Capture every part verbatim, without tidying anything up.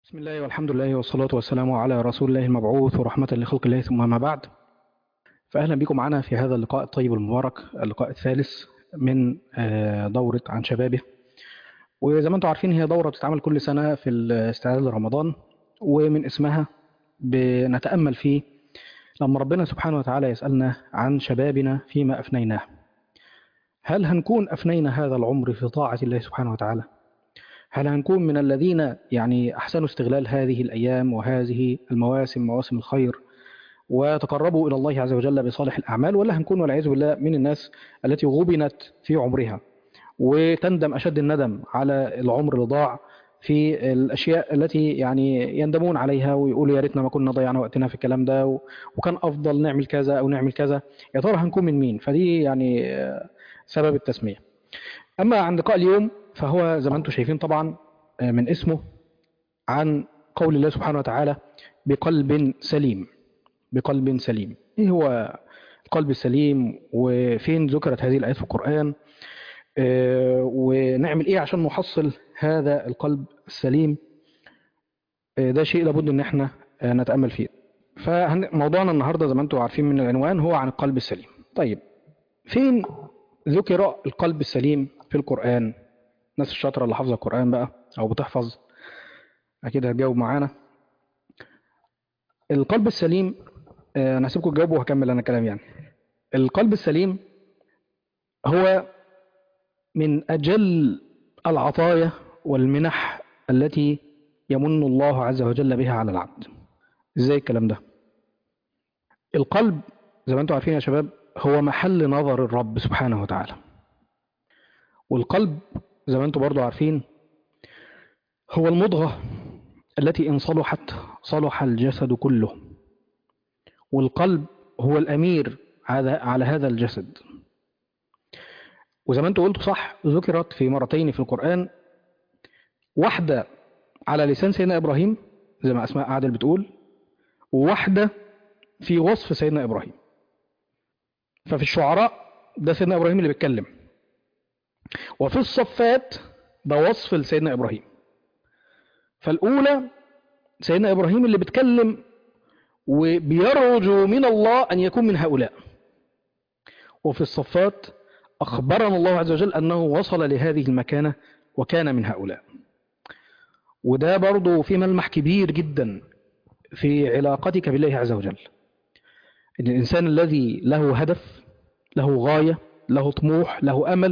بسم الله والحمد لله والصلاة والسلام على رسول الله المبعوث ورحمة لخلق الله، ثم ما بعد. فأهلا بكم معنا في هذا اللقاء الطيب المبارك، اللقاء الثالث من آه، دورة عن شبابه. وزي ما انتم عارفين هي دورة بتتعمل كل سنة في الاستعداد لرمضان، ومن اسمها بنتأمل فيه لما ربنا سبحانه وتعالى يسألنا عن شبابنا فيما أفنيناه. هل هنكون أفنينا هذا العمر في طاعة الله سبحانه وتعالى؟ هل هنكون من الذين يعني أحسنوا استغلال هذه الأيام وهذه المواسم، مواسم الخير، وتقربوا إلى الله عز وجل بصالح الأعمال، ولا هنكون والعياذ بالله من الناس التي غبنت في عمرها وتندم أشد الندم على العمر اللي ضاع في الأشياء التي يعني يندمون عليها ويقولوا يا ريتنا ما كنا ضيعنا وقتنا في الكلام ده و- وكان أفضل نعمل كذا أو نعمل كذا. يا ترى هنكون من مين؟ فدي يعني آه، سبب التسمية. أما عن لقاء اليوم فهو زي ما أنتم شايفين طبعا آه، من اسمه عن قول الله سبحانه وتعالى بقلب سليم. بقلب سليم، ايه هو القلب السليم وفين ذكرت هذه الآيات في القرآن؟ آه، ونعمل ايه عشان نحصل هذا القلب السليم؟ آه، ده شيء لابد ان احنا آه، نتأمل فيه. فموضوعنا النهاردة زي ما انتم عارفين من العنوان هو عن القلب السليم. طيب، فين ذكر القلب السليم في القرآن؟ الناس الشاطرة اللي حافظة القرآن بقى او بتحفظ اكيد هتجاوب معانا. القلب السليم، آه، انا هسيبكم تجاوبوا وهكمل انا كلام يعني. القلب السليم هو من أجل العطايا والمنح التي يمن الله عز وجل بها على العبد. ازاي الكلام ده؟ القلب زي ما انتم عارفين يا شباب هو محل نظر الرب سبحانه وتعالى. والقلب زي ما انتم برضو عارفين هو المضغة التي إن صلحت صلح الجسد كله. والقلب هو الأمير على على هذا الجسد. وزي ما انتم قلتوا صح، ذكرت في مرتين في القرآن، واحدة على لسان سيدنا إبراهيم زي ما أسماء عادل بتقول، وواحدة في وصف سيدنا إبراهيم. ففي الشعراء ده سيدنا إبراهيم اللي بيتكلم، وفي الصفات ده وصف لسيدنا إبراهيم. فالأولى سيدنا إبراهيم اللي بيتكلم وبيرجو من الله أن يكون من هؤلاء، وفي الصفات أخبرنا الله عز وجل أنه وصل لهذه المكانة وكان من هؤلاء. وده برضو في ملمح كبير جدا في علاقتك بالله عز وجل، إن الإنسان الذي له هدف، له غاية، له طموح، له أمل،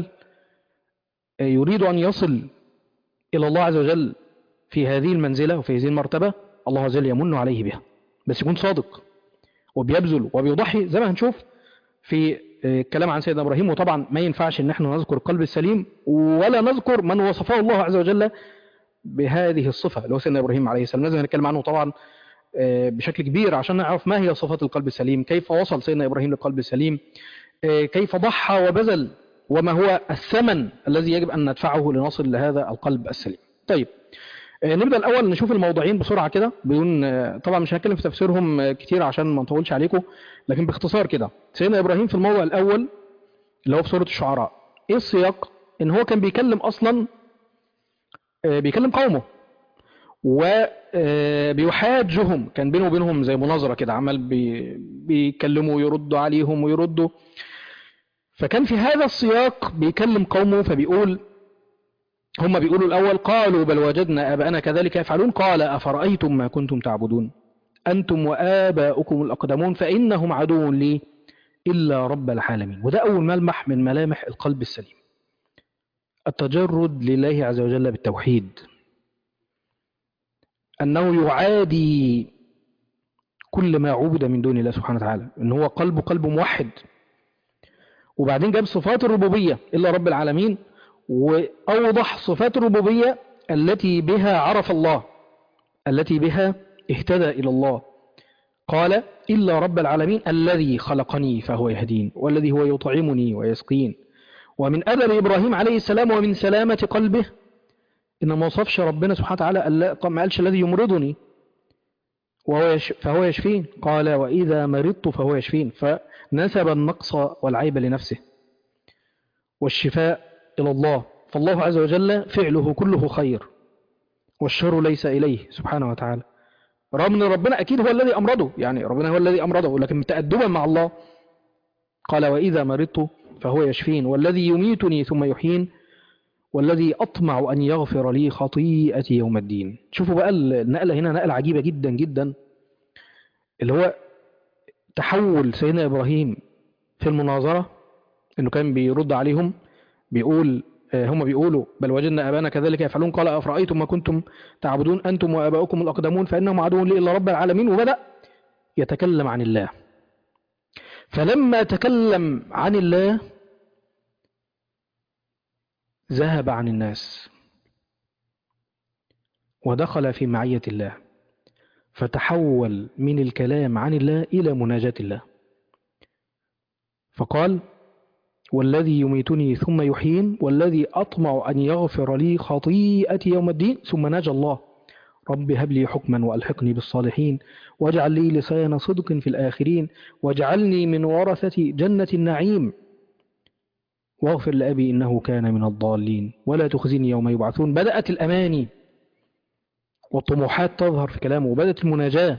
يريد أن يصل إلى الله عز وجل في هذه المنزلة وفي هذه المرتبة، الله عز وجل يمن عليه بها، بس يكون صادق وبيبذل وبيضحي زي ما هنشوف في الكلام عن سيدنا إبراهيم. وطبعا ما ينفعش إن احنا نذكر القلب السليم ولا نذكر من وصفه الله عز وجل بهذه الصفة اللي هو سيدنا إبراهيم عليه السلام. لازم نتكلم عنه طبعا بشكل كبير عشان نعرف ما هي صفات القلب السليم، كيف وصل سيدنا إبراهيم للقلب السليم، كيف ضحى وبذل، وما هو الثمن الذي يجب أن ندفعه لنصل لهذا القلب السليم. طيب، نبدأ الأول نشوف الموضوعين بسرعة كده بدون، طبعا مش هنتكلم في تفسيرهم كتير عشان ما نطولش عليكم، لكن باختصار كده. سيدنا إبراهيم في الموضع الأول اللي هو في سورة الشعراء، إيه السياق؟ إن هو كان بيكلم أصلا، بيكلم قومه وبيحاجهم، كان بينه وبينهم زي مناظرة كده، عمال بي بيكلموا ويردوا عليهم ويردوا. فكان في هذا السياق بيكلم قومه، فبيقول، هم بيقولوا الأول قالوا بل وجدنا آباءنا كذلك يفعلون، قال أفرأيتم ما كنتم تعبدون أنتم وآباؤكم الأقدمون فإنهم عدو لي إلا رب العالمين. وده أول ملمح من ملامح القلب السليم، التجرد لله عز وجل بالتوحيد، أنه يعادي كل ما عبد من دون الله سبحانه وتعالى، إن هو قلبه قلب موحد. وبعدين جاب صفات الربوبية إلا رب العالمين، وأوضح صفات الربوبية التي بها عرف الله، التي بها اهتدى إلى الله. قال إلا رب العالمين الذي خلقني فهو يهدين والذي هو يطعمني ويسقين. ومن أدب إبراهيم عليه السلام ومن سلامة قلبه إن ما وصفش ربنا سبحانه وتعالى، ما قالش الذي يمرضني وهو يش فهو يشفين، قال وإذا مرضت فهو يشفين، فنسب النقص والعيب لنفسه والشفاء إلى الله. فالله عز وجل فعله كله خير، والشر ليس إليه سبحانه وتعالى، رغم أن ربنا أكيد هو الذي أمرضه، يعني ربنا هو الذي أمرضه، لكن تأدبا مع الله قال وإذا مرضت فهو يشفين، والذي يميتني ثم يحيين، والذي أطمع أن يغفر لي خطيئتي يوم الدين. شوفوا بقى النقلة هنا نقلة عجيبة جدا جدا، اللي هو تحول سيدنا إبراهيم في المناظرة، إنه كان بيرد عليهم بيقول آه، هم بيقولوا بل وجدنا آباءنا كذلك يفعلون، قال أفرأيتم ما كنتم تعبدون أنتم وآباؤكم الأقدمون فإنهم عدو لي إلا رب العالمين، وبدأ يتكلم عن الله. فلما تكلم عن الله ذهب عن الناس ودخل في معية الله، فتحول من الكلام عن الله إلى مناجاة الله، فقال والذي يميتني ثم يحيين، والذي أطمع أن يغفر لي خطيئتي يوم الدين، ثم ناجى الله رب هب لي حكما وألحقني بالصالحين واجعل لي لسان صدق في الآخرين واجعلني من ورثة جنة النعيم واغفر لأبي إنه كان من الضالين ولا تخزني يوم يبعثون. بدأت الأماني والطموحات تظهر في كلامه، وبدأت المناجاة،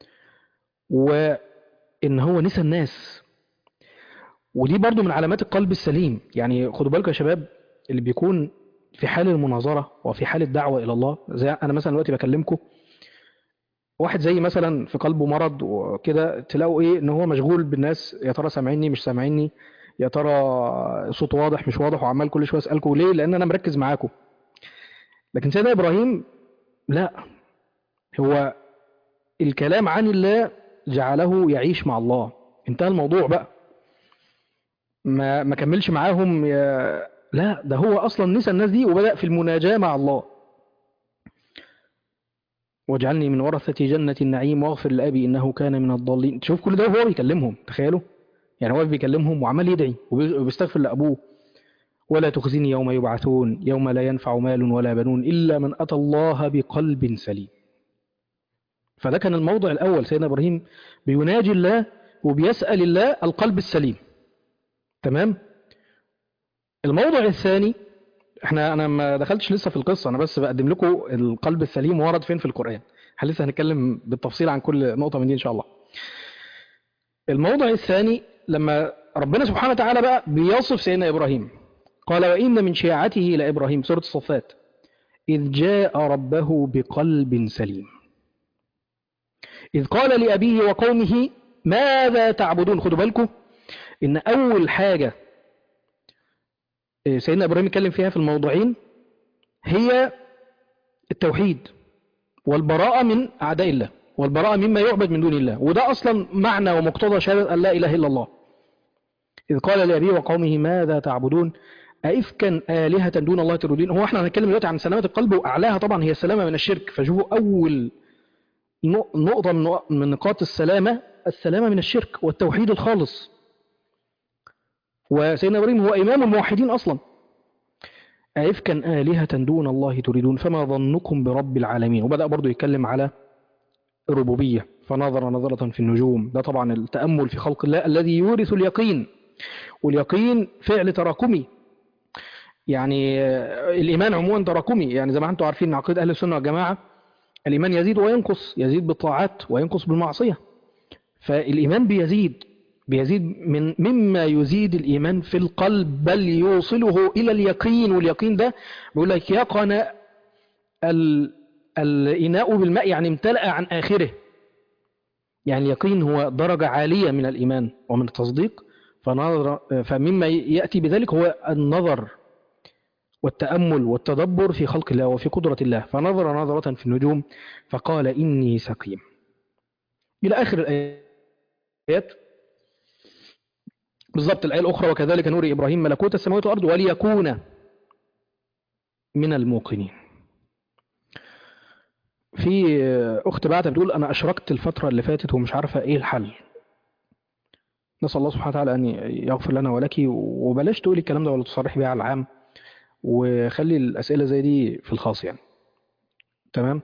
وإن هو نسى الناس. ودي برضو من علامات القلب السليم. يعني خدوا بالكم يا شباب، اللي بيكون في حال المناظرة وفي حال الدعوة إلى الله، زي أنا مثلا دلوقتي بكلمكم، واحد زي مثلا في قلبه مرض وكده، تلاقوا إيه إن هو مشغول بالناس، يا ترى سامعيني مش سامعيني، يا ترى صوته واضح مش واضح، وعمال كل شوية أسألكم ليه، لأن أنا مركز معاكم. لكن سيدنا إبراهيم لا، هو الكلام عن الله جعله يعيش مع الله، انتهى الموضوع بقى، ما ما كملش معاهم يا... لا، ده هو اصلا نسى الناس دي وبدأ في المناجاة مع الله. واجعلني من ورثة جنة النعيم واغفر لأبي إنه كان من الضالين. تشوف كل ده وهو بيكلمهم، تخيلوا، يعني هو بيكلمهم وعمال يدعي وبيستغفر لأبوه. ولا تخزني يوم يبعثون يوم لا ينفع مال ولا بنون إلا من أتى الله بقلب سليم. فده كان الموضع الأول، سيدنا إبراهيم بيناجي الله وبيسأل الله القلب السليم. تمام. الموضع الثاني، احنا انا ما دخلتش لسه في القصة، انا بس بقدم لكم القلب السليم ورد فين في القرآن، احنا لسه هنتكلم بالتفصيل عن كل نقطة من دي ان شاء الله. الموضع الثاني لما ربنا سبحانه وتعالى بقى بيصف سيدنا إبراهيم، قال وإن من شيعته لإبراهيم، سورة الصفات، إذ جاء ربه بقلب سليم إذ قال لأبيه وقومه ماذا تعبدون. خدوا بالكم إن أول حاجة سيدنا إبراهيم اتكلم فيها في الموضوعين هي التوحيد والبراءة من أعداء الله والبراءة مما يعبد من دون الله، وده أصلا معنى ومقتضى شهادة أن لا إله إلا الله. إذ قال لأبيه وقومه ماذا تعبدون أئفكا آلهة دون الله تريدون. هو احنا هنتكلم دلوقتي عن سلامة القلب، وأعلاها طبعا هي السلامة من الشرك. فشوفوا أول نقطة من نقاط السلامة السلامة من الشرك والتوحيد الخالص، وسيدنا إبراهيم هو إمام الموحدين أصلا. أئفكا آلهة دون الله تريدون فما ظنكم برب العالمين. وبدأ برضو يتكلم على الربوبية، فنظر نظرة في النجوم، ده طبعا التأمل في خلق الله الذي يورث اليقين، واليقين فعل تراكمي، يعني الإيمان عموما تراكمي. يعني زي ما انتم عارفين عقيدة أهل السنة والجماعة، الإيمان يزيد وينقص، يزيد بالطاعات وينقص بالمعصية. فالإيمان بيزيد بيزيد من مما يزيد الإيمان في القلب، بل يوصله إلى اليقين. واليقين ده بيقول لك يقن ال... الإناء بالماء، يعني امتلأ عن آخره. يعني اليقين هو درجة عالية من الإيمان ومن التصديق. فنظر فمما يأتي بذلك هو النظر والتأمل والتدبر في خلق الله وفي قدرة الله. فنظر نظرة في النجوم فقال إني سقيم، إلى آخر الآيات. بالضبط الآية الأخرى وكذلك نوري إبراهيم ملكوت السماوات والأرض وليكون من الموقنين. في أخت بعتها بتقول أنا أشركت الفترة اللي فاتت ومش عارفة إيه الحل. نسأل الله سبحانه وتعالى أن يغفر لنا ولك، وبلاش تقولي الكلام ده ولا تصرحي بيه على العام، وخلي الأسئلة زي دي في الخاص يعني. تمام.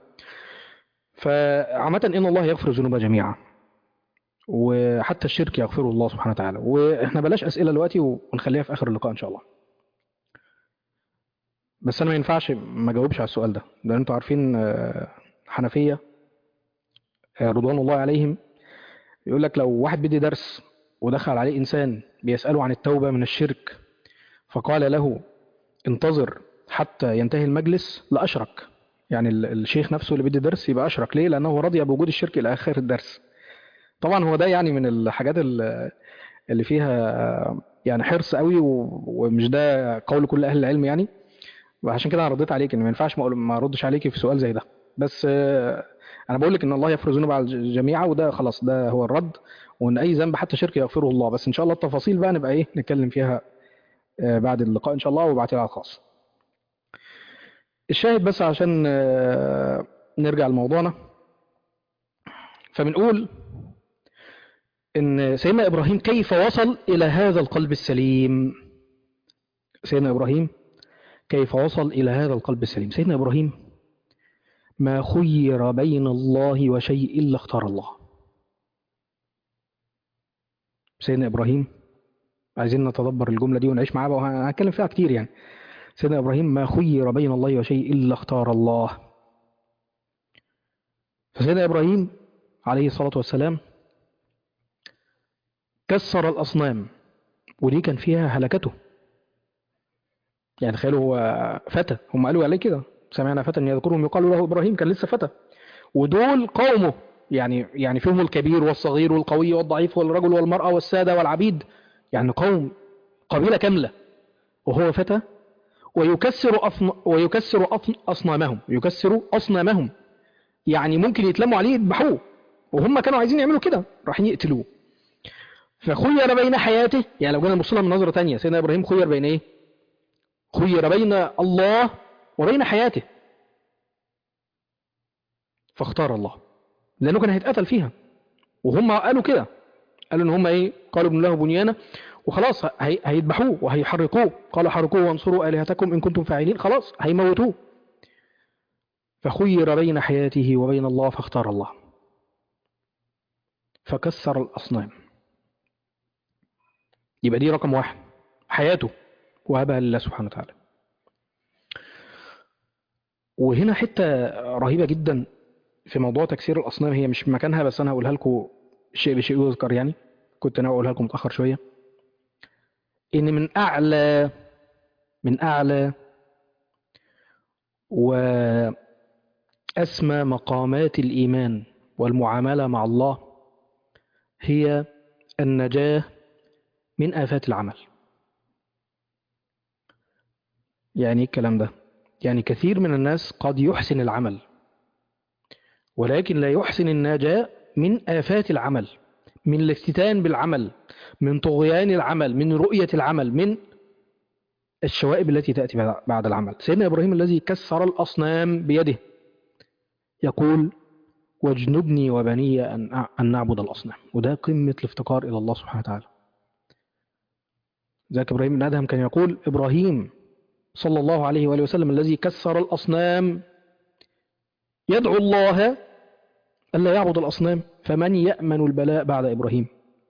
فعامة إن الله يغفر الذنوب جميعا، وحتى الشرك يغفره الله سبحانه وتعالى. وإحنا بلاش أسئلة دلوقتي ونخليها في آخر اللقاء إن شاء الله. بس انا ما ينفعش ما اجاوبش على السؤال ده، لان انتوا عارفين آه، حنفية آه، رضوان الله عليهم، يقول لك لو واحد بيدي درس ودخل عليه انسان بيسأله عن التوبة من الشرك، فقال له انتظر حتى ينتهي المجلس، لأشرك. يعني ال- الشيخ نفسه اللي بيدي درس يبقى أشرك. ليه؟ لأنه رضي بوجود الشرك إلى آخر الدرس. طبعا هو ده يعني من الحاجات ال- اللي فيها يعني حرص قوي، و- ومش ده قول كل أهل العلم يعني. وعشان كده انا رديت عليك ان ما ينفعش ما أقول- ما اردش عليك في سؤال زي ده. بس آه، انا بقول لك ان الله يغفر الذنوب على الجميع، وده خلاص ده هو الرد. وان اي ذنب حتى شرك يغفره الله. بس ان شاء الله التفاصيل بقى نبقى ايه نتكلم فيها آه، بعد اللقاء ان شاء الله، وابعتها على الخاص. الشاهد بس عشان آه، نرجع لموضوعنا، فبنقول ان سيدنا ابراهيم كيف وصل الى هذا القلب السليم. سيدنا ابراهيم كيف وصل الى هذا القلب السليم. سيدنا ابراهيم ما خير بين الله وشيء الا اختار الله. سيدنا ابراهيم، عايزين نتدبر الجملة دي ونعيش معاها، وهنتكلم فيها كتير يعني. سيدنا إبراهيم ما خير بين الله وشيء إلا اختار الله. فسيدنا إبراهيم عليه الصلاة والسلام كسر الأصنام، ودي كان فيها هلكته. يعني تخيلوا هو فتى، هم قالوا عليه كده، سمعنا فتى يذكرهم يقال له إبراهيم، كان لسه فتى. ودول قومه، يعني يعني فيهم الكبير والصغير والقوي والضعيف والرجل والمرأة والسادة والعبيد، يعني قوم، قبيلة كاملة، وهو فتى. ويكسر أصن... ويكسر أصن... أصنامهم يكسر أصنامهم. يعني ممكن يتلموا عليه يذبحوه، وهم كانوا عايزين يعملوا كده، رايحين يقتلوه. فخير بين حياته، يعني لو جينا نبص لها من نظره ثانيه، سيدنا ابراهيم خير بين ايه؟ خير بين الله وبين حياته، فاختار الله، لانه كان هيتقتل فيها. وهم قالوا كده، قالوا ان هم ايه؟ قالوا ابن له بنيانه، وخلاص هي... هيذبحوه وهيحرقوه. قالوا حرقوه وانصروا الهتكم ان كنتم فاعلين، خلاص هيموتوه. فخير بين حياته وبين الله فاختار الله، فكسر الاصنام. يبقى دي رقم واحد، حياته وهبها لله سبحانه وتعالى. وهنا حتة رهيبة جدا في موضوع تكسير الأصنام، هي مش في مكانها، بس أنا هقولها لكم شيء بشيء يذكر يعني. كنت أنا أقولها لكم متأخر شوية. إن من أعلى من أعلى وأسمى مقامات الإيمان والمعاملة مع الله هي النجاة من آفات العمل. يعني إيه الكلام ده؟ يعني كثير من الناس قد يحسن العمل، ولكن لا يحسن النجاة من آفات العمل، من الافتتان بالعمل، من طغيان العمل، من رؤية العمل، من الشوائب التي تأتي بعد العمل. سيدنا إبراهيم الذي كسر الأصنام بيده يقول واجنبني وبني أن أن نعبد الأصنام. وده قمة الافتقار إلى الله سبحانه وتعالى. ذاك إبراهيم بن أدهم كان يقول إبراهيم صلى الله عليه وآله وسلم الذي كسر الأصنام يدعو الله ألا يعبد الأصنام، فمن يأمن البلاء بعد إبراهيم.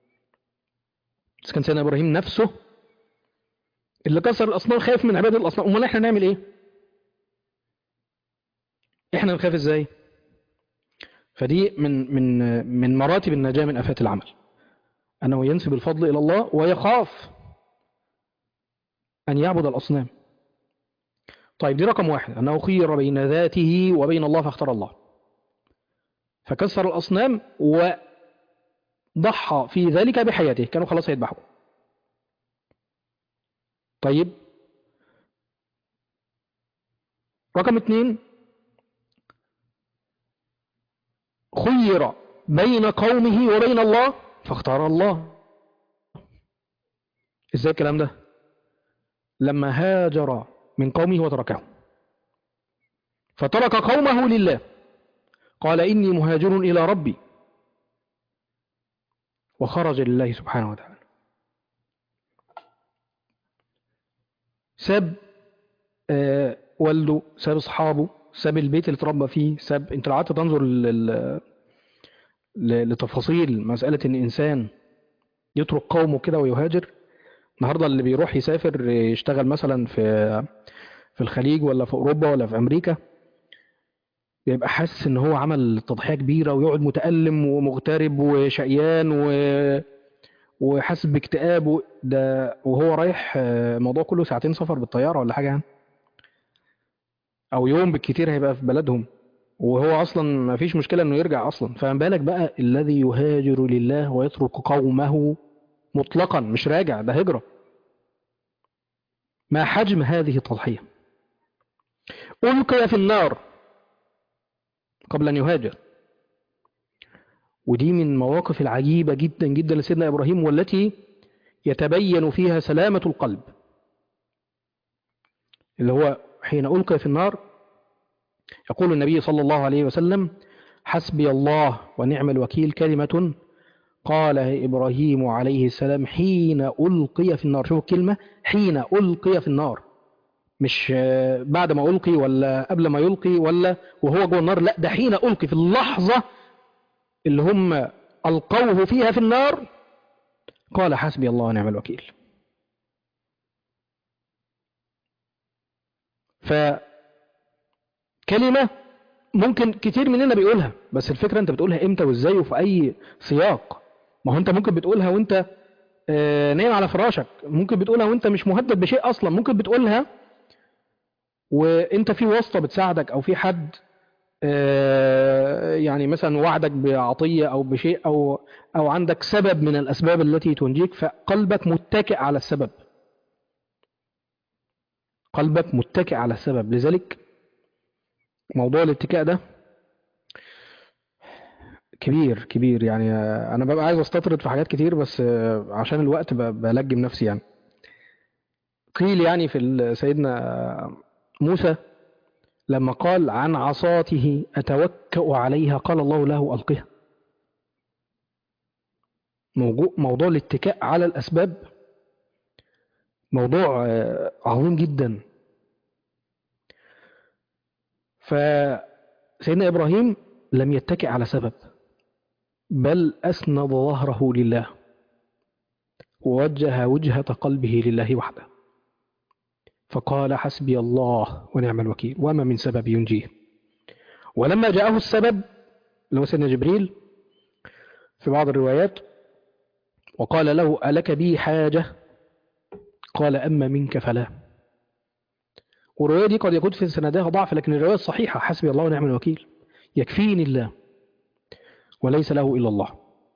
بس كان سيدنا إبراهيم نفسه اللي كسر الأصنام خايف من عبادة الأصنام. أمال إحنا نعمل إيه؟ إحنا نخاف إزاي؟ فدي من من من مراتب النجاة من آفات العمل، أنه ينسب الفضل إلى الله ويخاف أن يعبد الأصنام. طيب دي رقم واحد، أنه خير بين ذاته وبين الله فاختار الله، فكسر الأصنام وضحى في ذلك بحياته، كانوا خلاص هيذبحوا. طيب رقم اثنين، خير بين قومه وبين الله فاختار الله. ازاي الكلام ده؟ لما هاجر من قومه وتركهم، فترك قومه لله، قال إني مهاجر إلى ربي، وخرج لله سبحانه وتعالى. ساب آه والده، ساب أصحابه، ساب البيت اللي اتربى فيه، ساب. انت لو قعدت تنظر لل... لتفاصيل مسألة إن إنسان يترك قومه كده ويهاجر. النهارده اللي بيروح يسافر يشتغل مثلا في في الخليج ولا في أوروبا ولا في أمريكا، بيبقى حاسس إن هو عمل تضحية كبيرة ويقعد متألم ومغترب وشقيان و... وحاسس باكتئاب و... ده وهو رايح آه، الموضوع كله ساعتين سفر بالطيارة ولا حاجة يعني، أو يوم بالكتير هيبقى في بلدهم، وهو أصلا ما فيش مشكلة إنه يرجع أصلا. فما بالك بقى الذي يهاجر لله ويترك قومه مطلقا، مش راجع، ده هجرة. ما حجم هذه التضحية؟ ألقي في النار قبل أن يهاجر. ودي من المواقف العجيبة جدا جدا لسيدنا إبراهيم، والتي يتبين فيها سلامة القلب، اللي هو حين ألقي في النار يقول النبي صلى الله عليه وسلم: حسبي الله ونعم الوكيل، كلمة قالها إبراهيم عليه السلام حين ألقي في النار. شوفوا الكلمة، حين ألقي في النار، مش آه، بعد ما ألقي ولا قبل ما يلقي ولا وهو جوه النار، لا، ده حين ألقي، في اللحظة اللي هم ألقوه فيها في النار قال حسبي الله ونعم الوكيل. فكلمة ممكن كتير مننا بيقولها، بس الفكرة انت بتقولها امتى وازاي وفي اي سياق. ما هو انت ممكن بتقولها وانت آه، نايم على فراشك، ممكن بتقولها وانت مش مهدد بشيء اصلا، ممكن بتقولها وانت في واسطة بتساعدك او في حد آه، يعني مثلا وعدك بعطية او بشيء او او عندك سبب من الاسباب التي تنجيك، فقلبك متكئ على السبب، قلبك متكئ على السبب. لذلك موضوع الاتكاء ده كبير كبير يعني. آه، انا ببقى عايز استطرد في حاجات كتير، بس آه، عشان الوقت ب- بلجم نفسي يعني. قيل يعني في ال- سيدنا موسى لما قال عن عصاته أتوكأ عليها، قال الله له ألقها. موضوع, موضوع الاتكاء على الأسباب موضوع آه، عظيم جدا. فسيدنا إبراهيم لم يتكئ على سبب، بل أسند ظهره لله ووجه وجهة قلبه لله وحده، فقال حسبي الله ونعم الوكيل وما من سبب ينجيه. ولما جاءه السبب اللي هو سيدنا جبريل في بعض الروايات وقال له ألك بي حاجة، قال أما منك فلا. والرواية دي قد يكون في سندها ضعف، لكن الرواية الصحيحة حسبي الله ونعم الوكيل، يكفيني الله وليس له إلا الله.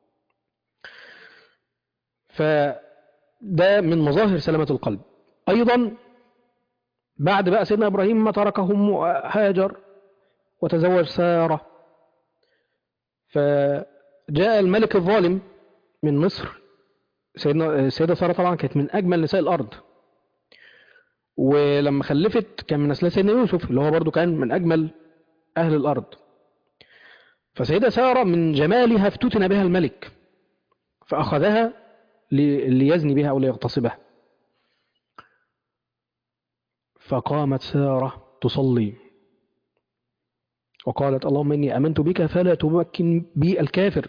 فده من مظاهر سلامة القلب. أيضا بعد بقى سيدنا إبراهيم ما تركهم هاجر وتزوج سارة، فجاء الملك الظالم من مصر. سيدنا السيدة سارة طبعا كانت من أجمل نساء الأرض، ولما خلفت كان من نسلها سيدنا يوسف اللي هو برضو كان من أجمل أهل الأرض. فسيدة سارة من جمالها افتتن بها الملك، فأخذها لي- ليزني بها أو ليغتصبها. فقامت سارة تصلي وقالت اللهم إني أمنت بك فلا تمكن بي الكافر،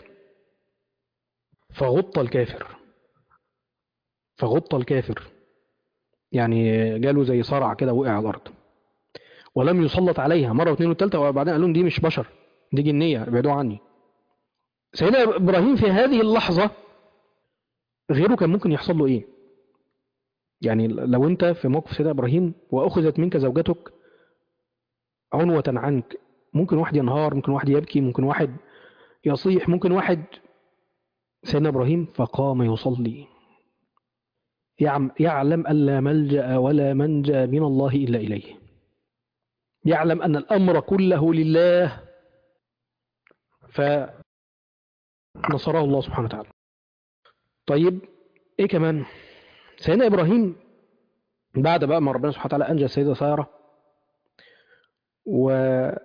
فغط الكافر، فغط الكافر يعني جاله زي صرع كده وقع على الأرض، ولم يسلط عليها مرة واثنين والثالثة، وبعدين قال لهم دي مش بشر، دي جنية، ابعدوا عني. سيدنا إبراهيم في هذه اللحظة غيره كان ممكن يحصل له إيه؟ يعني لو أنت في موقف سيدنا إبراهيم وأخذت منك زوجتك عنوة عنك، ممكن واحد ينهار، ممكن واحد يبكي، ممكن واحد يصيح، ممكن واحد. سيدنا إبراهيم فقام يصلي يعم- يعلم أن لا ملجأ ولا منجى من الله إلا إليه، يعلم أن الأمر كله لله، فنصره الله سبحانه وتعالى. طيب إيه كمان؟ سيدنا إبراهيم بعد بقى ما ربنا سبحانه وتعالى أنجى السيدة سارة وتزوج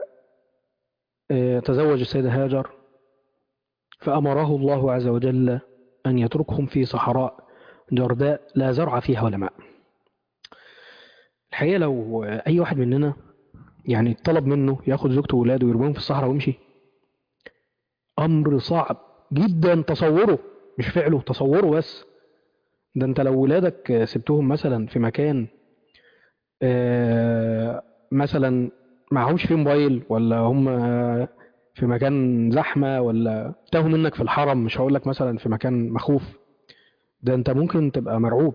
السيدة هاجر، فأمره الله عز وجل أن يتركهم في صحراء جرداء لا زرع فيها ولا ماء. الحقيقة لو أي واحد مننا يعني طلب منه ياخد زوجته وولاده ويرميهم في الصحراء ويمشي، أمر صعب جدا تصوره، مش فعله، تصوره بس. ده انت لو ولادك سبتهم مثلا في مكان آه، مثلا معهمش فيه موبايل، ولا هم في مكان زحمة، ولا تاهوا منك في الحرم، مش هقول لك مثلا في مكان مخوف، ده انت ممكن تبقى مرعوب.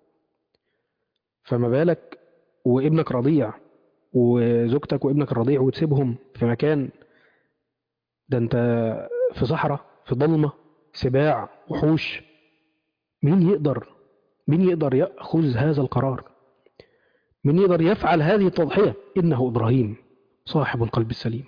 فما بالك وابنك رضيع، وزوجتك وابنك الرضيع، وتسيبهم في مكان، ده انت في صحراء، في ضلمة، سباع، وحوش. مين يقدر مين يقدر يأخذ هذا القرار؟ مين يقدر يفعل هذه التضحية؟ إنه إبراهيم صاحب القلب السليم.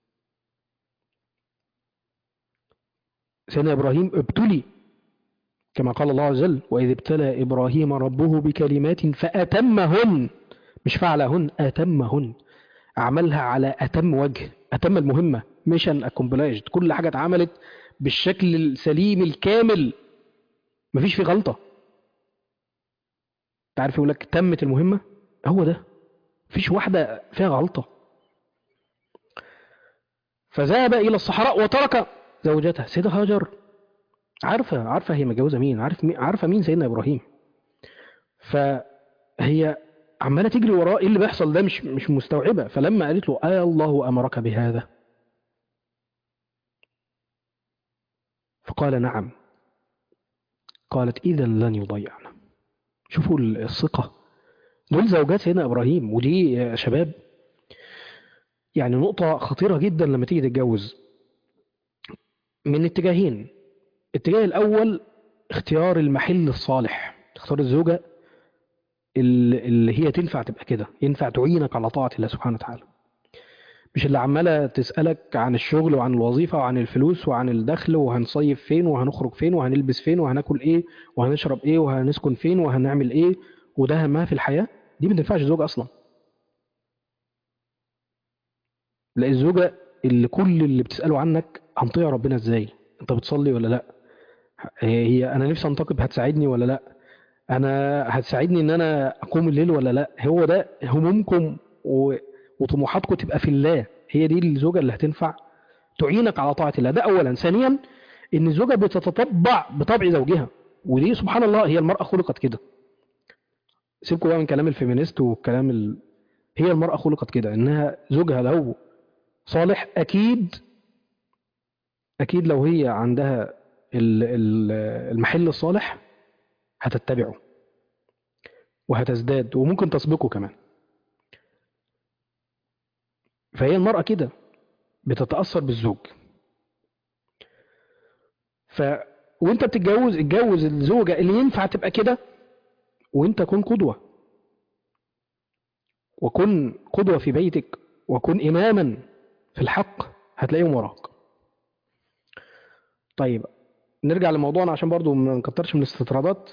سيدنا إبراهيم ابتلي، كما قال الله عز وجل: وإذ ابتلى إبراهيم ربه بكلمات فأتمهن. مش فعلهن، أتمهن. عملها على أتم وجه، أتم المهمة، ميشن أكومبلايجد، كل حاجة اتعملت بالشكل السليم الكامل، مفيش فيه غلطة. تعرف يقول لك تمت المهمة، هو ده، مفيش واحدة فيها غلطة. فذهب إلى الصحراء وترك زوجته سيدة هاجر. عارفة عارفة هي متجوزة مين، عارف مين عارفة مين سيدنا إبراهيم. فهي عمالة تجري وراه، ايه اللي بيحصل ده، مش مش مستوعبة. فلما قالت له: آه الله أمرك بهذا؟ فقال: نعم. قالت: إذا لن يضيعنا. شوفوا الثقة، دول زوجات سيدنا إبراهيم. ودي يا شباب يعني نقطة خطيرة جدا لما تيجي تتجوز، من اتجاهين. الاتجاه الأول اختيار المحل الصالح، تختار الزوجة اللي اللي هي تنفع تبقى كده، ينفع تعينك على طاعة الله سبحانه وتعالى، مش اللي عمالة تسألك عن الشغل وعن الوظيفة وعن الفلوس وعن الدخل، وهنصيف فين، وهنخرج فين، وهنلبس فين، وهناكل ايه، وهنشرب ايه، وهنسكن فين، وهنعمل ايه، وده همها في الحياة. دي ما تنفعش زوج أصلا. لا، الزوجة اللي كل اللي بتسأله عنك: هنطيع ربنا ازاي، انت بتصلي ولا لا، هي انا نفسي انتقب، هتساعدني ولا لا، انا هتساعدني ان انا اقوم الليل ولا لا. هو ده همومكم و... وطموحاتكم تبقى في الله. هي دي الزوجة اللي هتنفع تعينك على طاعة الله. ده اولا. ثانيا، ان الزوجة بتتطبع بطبع زوجها، ودي سبحان الله هي المرأة خلقت كده. سيبكم بقى من كلام الفيمينيست والكلام ال... هي المرأة خلقت كده، انها زوجها لو صالح، اكيد اكيد لو هي عندها ال- ال- المحل الصالح هتتبعه وهتزداد، وممكن تسبقه كمان. فهي المرأة كده بتتأثر بالزوج. ف وانت بتتجوز، اتجوز الزوجة اللي ينفع تبقى كده، وانت كن قدوة، وكن قدوة في بيتك، وكن إماما في الحق، هتلاقيهم وراك. طيب، نرجع لموضوعنا عشان برضو ما نكترش من الاستطرادات.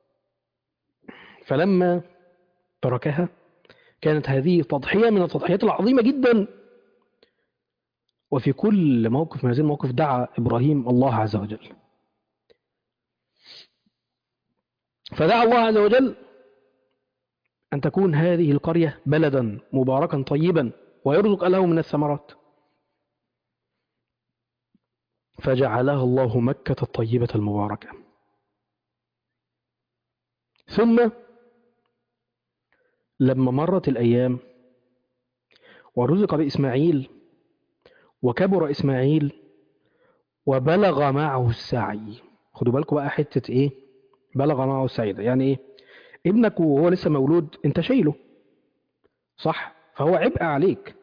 فلما تركها، كانت هذه تضحية من التضحيات العظيمة جدا. وفي كل موقف من هذه المواقف دعا إبراهيم الله عز وجل. فدعا الله عز وجل أن تكون هذه القرية بلدا مباركا طيبا، ويرزق له من الثمرات. فجعلها الله مكة الطيبة المباركة. ثم لما مرت الأيام ورزق بإسماعيل، وكبر إسماعيل، وبلغ معه السعي. خدوا بالكم بقى حتة إيه بلغ معه السعي ده؟ يعني إيه؟ ابنك وهو لسه مولود أنت شايله، صح؟ فهو عبء عليك.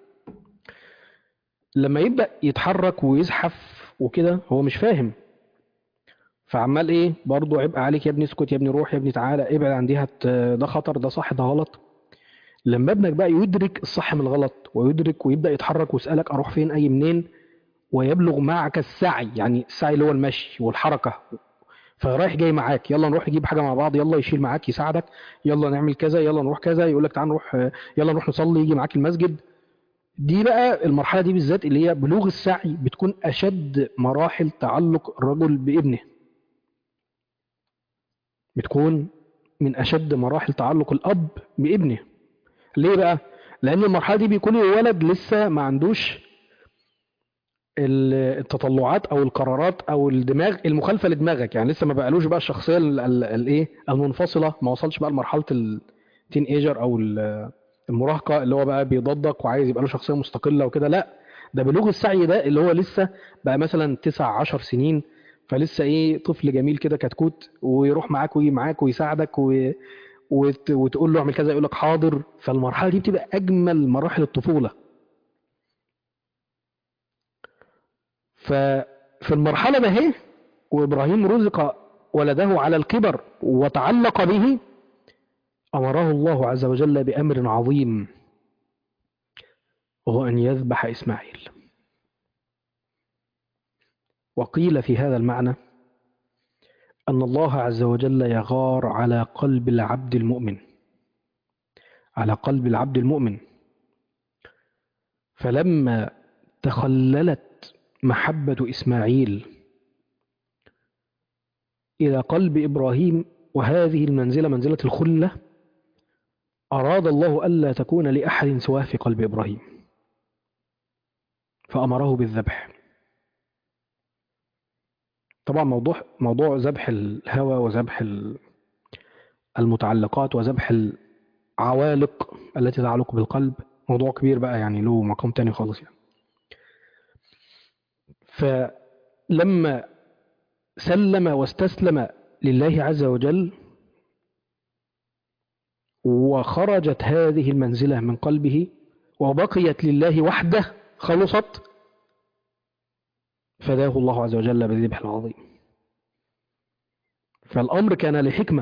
لما يبدأ يتحرك ويزحف وكده، هو مش فاهم، فعمال ايه برضه عبء عليك: يا ابني اسكت، يا ابني روح، يا ابني تعالى، ابعد عن دي، هت- ده خطر، ده صح، ده غلط. لما ابنك بقى يدرك الصح من الغلط، ويدرك ويبدأ يتحرك ويسألك اروح فين، اي منين، ويبلغ معك السعي، يعني السعي اللي هو المشي والحركة، فرايح جاي معاك، يلا نروح نجيب حاجة مع بعض، يلا يشيل معاك يساعدك، يلا نعمل كذا، يلا نروح كذا، يقول لك تعال نروح، يلا نروح نصلي، يجي معاك المسجد. دي بقى المرحلة دي بالذات اللي هي بلوغ السعي، بتكون أشد مراحل تعلق الرجل بابنه، بتكون من أشد مراحل تعلق الأب بابنه. ليه بقى؟ لأن المرحلة دي بيكون الولد لسه ما عندوش ال- التطلعات أو القرارات أو الدماغ المخالفة لدماغك، يعني لسه ما بقالوش بقى الشخصية ال- ال- الإيه المنفصلة، ما وصلش بقى لمرحلة التين ايجر أو ال- المراهقة اللي هو بقى بيضدك وعايز يبقى له شخصية مستقلة وكده، لا، ده بلوغ السعي ده اللي هو لسه بقى مثلا تسع عشر سنين، فلسه ايه، طفل جميل كده كتكوت، ويروح معاك ويجي معاك ويساعدك و... وت... وتقول له اعمل كذا يقول لك حاضر. فالمرحلة دي بتبقى أجمل مراحل الطفولة. ففي المرحلة ده هي، وإبراهيم رزق ولده على الكبر وتعلق به، أمره الله عز وجل بأمر عظيم، وهو أن يذبح إسماعيل. وقيل في هذا المعنى أن الله عز وجل يغار على قلب العبد المؤمن، على قلب العبد المؤمن. فلما تخللت محبة إسماعيل إلى قلب إبراهيم، وهذه المنزلة منزلة الخلة، أراد الله ألا تكون لأحد سواه في قلب إبراهيم، فأمره بالذبح. طبعا موضوع موضوع ذبح الهوى وذبح المتعلقات وذبح العوالق التي تعلق بالقلب موضوع كبير بقى، يعني له مقام تاني خالص يعني. فلما سلم واستسلم لله عز وجل، وخرجت هذه المنزلة من قلبه وبقيت لله وحده خلصت، فداه الله عز وجل بالذبح العظيم. فالأمر كان لحكمة،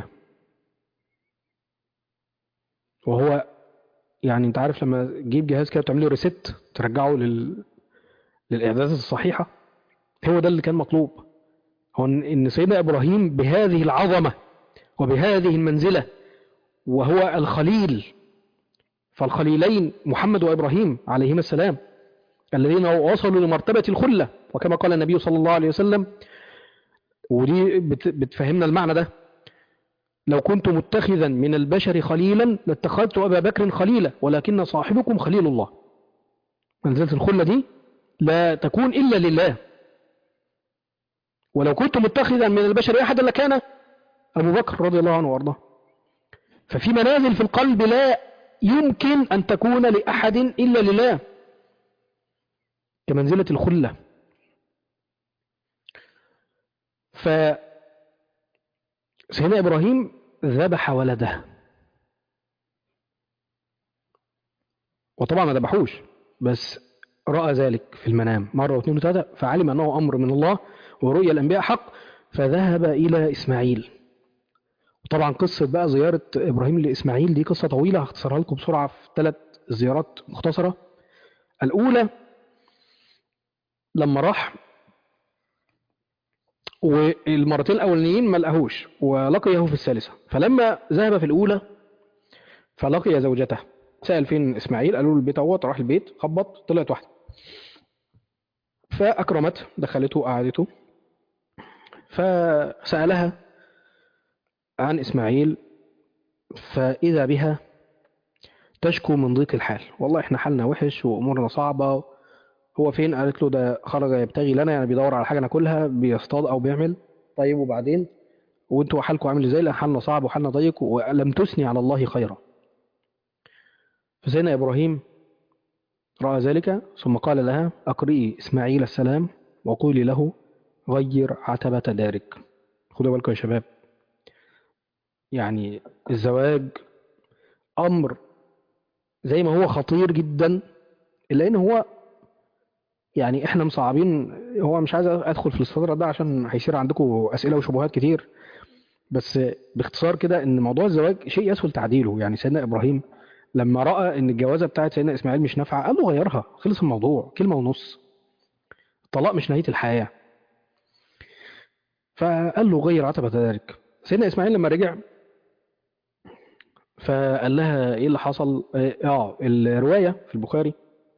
وهو يعني انت عارف لما تجيب جهاز كده بتعمله ريست ترجعه لل... للإعدادات الصحيحة، هو ده اللي كان مطلوب. هو إن سيدنا إبراهيم بهذه العظمة وبهذه المنزلة، وهو الخليل، فالخليلين محمد وإبراهيم عليهما السلام الذين وصلوا لمرتبة الخلة، وكما قال النبي صلى الله عليه وسلم، ودي بتفهمنا المعنى ده: لو كنت متخذا من البشر خليلا لاتخذت أبا بكر خليلا ولكن صاحبكم خليل الله. منزلة الخلة دي لا تكون إلا لله. ولو كنت متخذا من البشر أحدا لكان أبو بكر رضي الله عنه وارضاه. ففي منازل في القلب لا يمكن أن تكون لأحد إلا لله، كمنزلة الخلة. فسيدنا إبراهيم ذبح ولده، وطبعا ما ذبحوش، بس رأى ذلك في المنام مرة واثنين وثلاثة، فعلم أنه أمر من الله ورؤيا الأنبياء حق، فذهب إلى إسماعيل. وطبعا قصة بقى زيارة إبراهيم لإسماعيل دي قصة طويلة، هختصرها لكم بسرعة في ثلاث زيارات مختصرة. الأولى لما راح والمرتين الأولانيين ما لقاهوش ولقيه في الثالثة، فلما ذهب في الأولى فلقي زوجته، سأل فين إسماعيل، قالوا له البيت اهوت، راح البيت خبط، طلعت واحدة فأكرمته، دخلته وقعدته، فسألها عن إسماعيل، فإذا بها تشكو من ضيق الحال، والله احنا حالنا وحش وأمورنا صعبة. هو فين؟ قالت له ده خرج يبتغي لنا، يعني بيدور على حاجة ناكلها، بيصطاد أو بيعمل. طيب وبعدين؟ وانتوا حالكم عامل ازاي؟ لا حالنا صعب وحالنا ضيق ولم تثني على الله خيرا. فسيدنا إبراهيم رأى ذلك ثم قال لها: أقرئي إسماعيل السلام وقولي له غير عتبة دارك. خدوا بالكم يا شباب، يعني الزواج أمر زي ما هو خطير جدا، إلا إن هو يعني إحنا مصعبين. هو مش عايز أدخل في الصدر ده عشان هيصير عندكم أسئلة وشبهات كتير، بس باختصار كده إن موضوع الزواج شيء يسهل تعديله. يعني سيدنا إبراهيم لما رأى إن الجوازة بتاعت سيدنا إسماعيل مش نافعة قال له غيرها، خلص الموضوع، كلمة ونص. الطلاق مش نهاية الحياة. فقال له غير عتبة ذلك. سيدنا إسماعيل لما رجع فقال لها إيه اللي حصل؟ آه الرواية في البخاري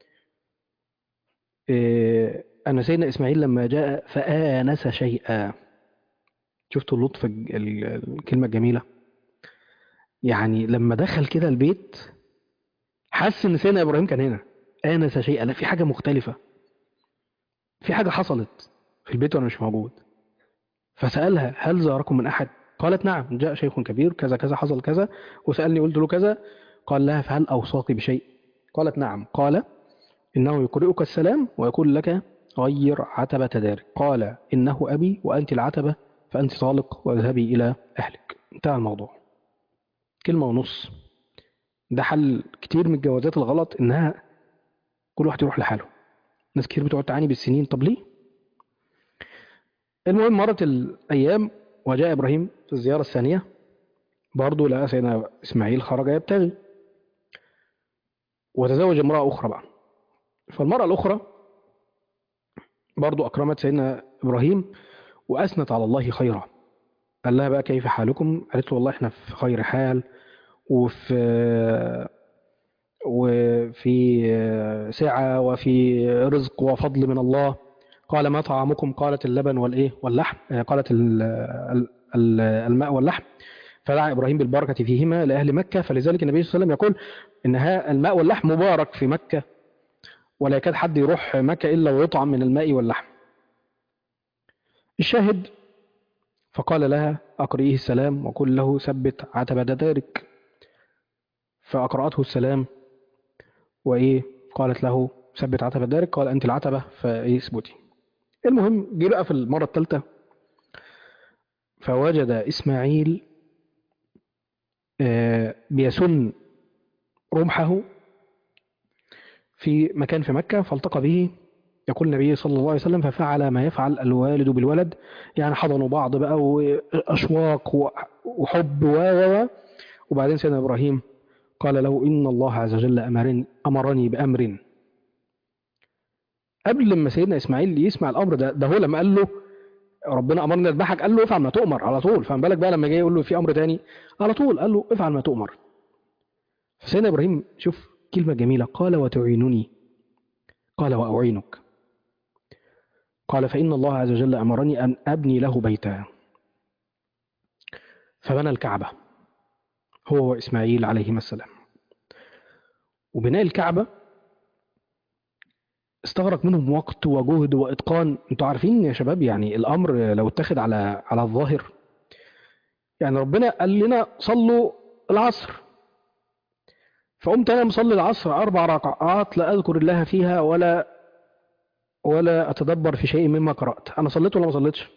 إيه، أن سيدنا إسماعيل لما جاء فآنس شيئا. شفتوا اللطف، الكلمة الجميلة، يعني لما دخل كده البيت حس إن سيدنا إبراهيم كان هنا. آنس شيئا، لا في حاجة مختلفة، في حاجة حصلت في البيت وأنا مش موجود. فسألها: هل زاركم من أحد؟ قالت: نعم، جاء شيخ كبير كذا كذا حصل كذا وسألني قلت له كذا. قال لها فهل أوصاك بشيء؟ قالت نعم. قال إنه يقرئك السلام ويقول لك غير عتبة دارك. قال إنه أبي وأنت العتبة فأنت طالق واذهبي إلى أهلك. انتهى الموضوع. كلمة ونص. ده حل كتير من الجوازات الغلط، إنها كل واحد يروح لحاله. ناس كتير بتقعد تعاني بالسنين. طب ليه؟ المهم مرت الأيام وجاء إبراهيم في الزيارة الثانية، برضه لقى سيدنا إسماعيل خرج يبتغي، وتزوج امرأة أخرى بقى. فالمرأة الأخرى برضه أكرمت سيدنا إبراهيم وأثنت على الله خيرا. قال لها بقى كيف حالكم؟ قالت له والله احنا في خير حال، وفي وفي سعة وفي رزق وفضل من الله. قال ما طعامكم؟ قالت اللبن والإيه واللحم. قالت ال- ال- ال- الماء واللحم. فدعا إبراهيم بالبركة فيهما لأهل مكة. فلذلك النبي صلى الله عليه وسلم يقول إنها الماء واللحم مبارك في مكة، ولا يكاد حد يروح مكة إلا ويطعم من الماء واللحم. الشاهد فقال لها أقرئيه السلام وقل له ثبت عتبة دارك. فأقرأته السلام وإيه قالت له ثبت عتبة دارك. قال أنت العتبة فإيه اثبتي. المهم جه بقى في المرة الثالثة فوجد إسماعيل آه، بيسن رمحه في مكان في مكة، فالتقى به. يقول النبي صلى الله عليه وسلم ففعل ما يفعل الوالد بالولد، يعني حضنوا بعض بقى وأشواق وحب و و و وبعدين سيدنا إبراهيم قال له إن الله عز وجل أمرني, أمرني بأمر. قبل لما سيدنا إسماعيل يسمع الأمر ده، ده هو لما قال له ربنا أمرني أذبحك قال له افعل ما تؤمر على طول. فما بالك بقى لما جاي يقول له في أمر تاني على طول قال له افعل ما تؤمر. فسيدنا إبراهيم شوف كلمة جميلة، قال وتعينني. قال وأعينك. قال فإن الله عز وجل أمرني أن أبني له بيتا. فبنى الكعبة هو وإسماعيل عليهما السلام. وبناء الكعبة استغرق منهم وقت وجهد وإتقان. انتوا عارفين يا شباب يعني الأمر لو اتخذ على على الظاهر، يعني ربنا قال لنا صلوا العصر، فقمت أنا مصلي العصر أربع ركعات لا أذكر الله فيها ولا ولا أتدبر في شيء مما قرأت. أنا صليت ولا ما صليتش؟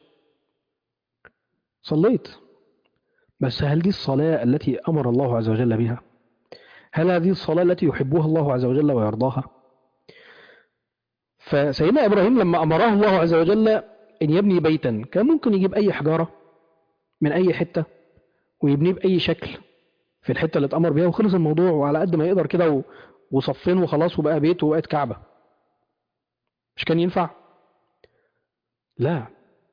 صليت. بس هل دي الصلاة التي أمر الله عز وجل بها؟ هل هذه الصلاة التي يحبها الله عز وجل ويرضاها؟ فسيدنا إبراهيم لما أمره الله عز وجل أن يبني بيتا، كان ممكن يجيب أي حجارة من أي حتة ويبنيه بأي شكل في الحتة اللي اتأمر بيها وخلص الموضوع، وعلى قد ما يقدر كده و- وصفين وخلاص وبقى بيت وبقت كعبة. مش كان ينفع؟ لا،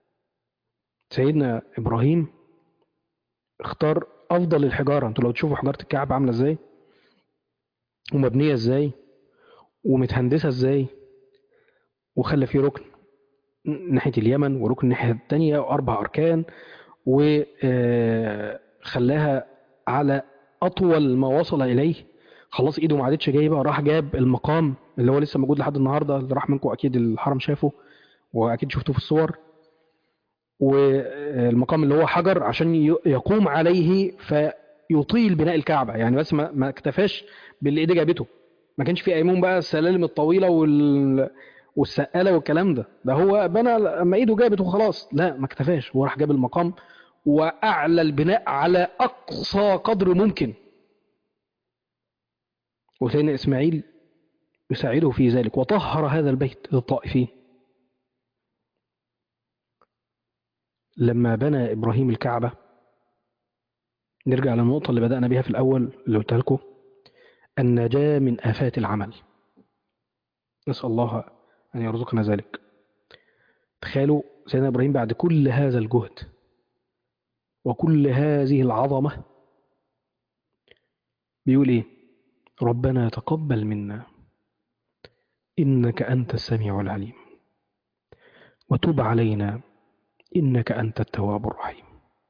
سيدنا إبراهيم اختار أفضل الحجارة. انتوا لو تشوفوا حجارة الكعبة عاملة ازاي ومبنية ازاي ومتهندسة ازاي، وخلى فيه ركن ناحية اليمن وركن الناحية التانية وأربع أركان، وخلاها على أطول ما وصل إليه. خلاص إيده ما عادتش جايبة، راح جاب المقام اللي هو لسه موجود لحد النهاردة، اللي راح منكم أكيد الحرم شافه وأكيد شفتوه في الصور. والمقام اللي هو حجر عشان ي- يقوم عليه فيطيل بناء الكعبة. يعني بس ما ما اكتفاش باللي إيده جابته. ما كانش في أيمون بقى السلالم الطويلة وال والسقالة والكلام ده. ده هو بنى لما ايده جابت وخلاص. لا، ما اكتفاش، هو راح جاب المقام واعلى البناء على اقصى قدر ممكن. وسيدنا اسماعيل يساعده في ذلك وطهر هذا البيت للطائفين. لما بنى ابراهيم الكعبة، نرجع للنقطة اللي بدأنا بها في الاول اللي قلت لكم، النجاة من آفات العمل. نسأل الله أن يرزقنا ذلك. تخيلوا سيدنا إبراهيم بعد كل هذا الجهد وكل هذه العظمة بيقول إيه؟ ربنا تقبل منا إنك أنت السميع العليم وتب علينا إنك أنت التواب الرحيم.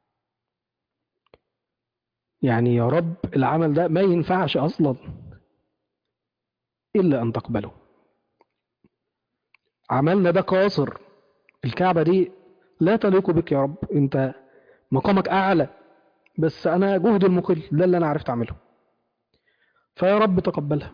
يعني يا رب العمل ده ما ينفعش أصلا إلا أن تقبله. عملنا ده قاصر، الكعبة دي لا تليق بك يا رب، أنت مقامك أعلى، بس أنا جهد المقل ده اللي أنا عرفت أعمله. فيا رب تقبلها.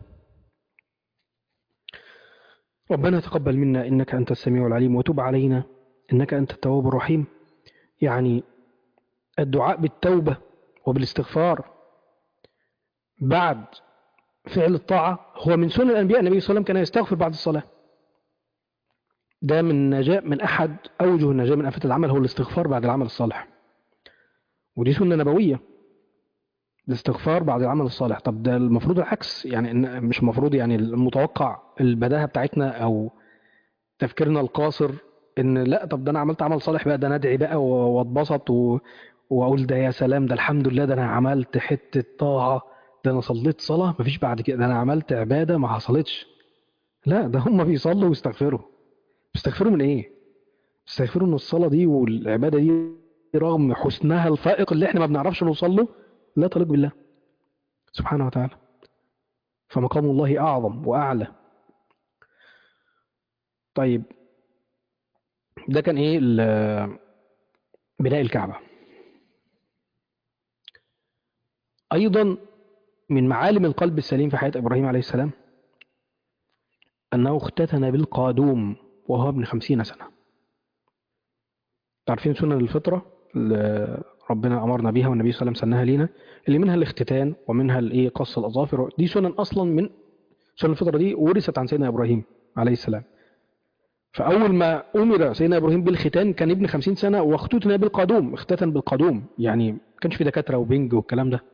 ربنا تقبل منا إنك أنت السميع العليم، وتب علينا إنك أنت التواب الرحيم. يعني الدعاء بالتوبة وبالاستغفار بعد فعل الطاعة هو من سنن الأنبياء. النبي صلى الله عليه وسلم كان يستغفر بعد الصلاة. ده من نجاة، من أحد أوجه النجاة من آفات العمل هو الاستغفار بعد العمل الصالح، ودي سنة نبوية، الاستغفار بعد العمل الصالح. طب ده المفروض العكس، يعني إن مش المفروض، يعني المتوقع البداهة بتاعتنا أو تفكيرنا القاصر إن لا، طب ده أنا عملت عمل صالح بقى، ده أنا أدعي بقى و- وأتبسط و... وأقول ده يا سلام، ده الحمد لله، ده أنا عملت حتة طاعة، ده أنا صليت صلاة مفيش بعد كده، ده أنا عملت عبادة ما حصلتش. لا، ده هم بيصلوا ويستغفروا. بيستغفروا من إيه؟ بيستغفروا إن الصلاة دي والعبادة دي رغم حسنها الفائق اللي إحنا ما بنعرفش نوصل له لا تليق بالله سبحانه وتعالى. فمقام الله أعظم وأعلى. طيب، ده كان إيه ال- بناء الكعبة. أيضا من معالم القلب السليم في حياة إبراهيم عليه السلام أنه اختتن بالقادوم وهو ابن خمسين سنة. تعرفين سنن الفطرة اللي ربنا أمرنا بيها والنبي صلى الله عليه وسلم سنها لينا، اللي منها الاختتان ومنها الإيه قص الأظافر. دي سنن أصلا من سنن الفطرة، دي ورثت عن سيدنا إبراهيم عليه السلام. فأول ما أمر سيدنا إبراهيم بالختان كان ابن خمسين سنة، واختتن بالقادوم، اختتن بالقادوم، يعني ما كانش في دكاترة وبنج والكلام ده.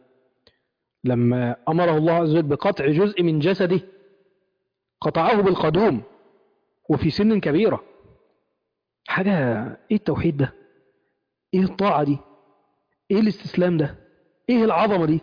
لما أمره الله عز وجل بقطع جزء من جسده قطعه بالقدوم وفي سن كبيرة. حاجة، ايه التوحيد ده؟ ايه الطاعة دي؟ ايه الاستسلام ده؟ ايه العظمة دي؟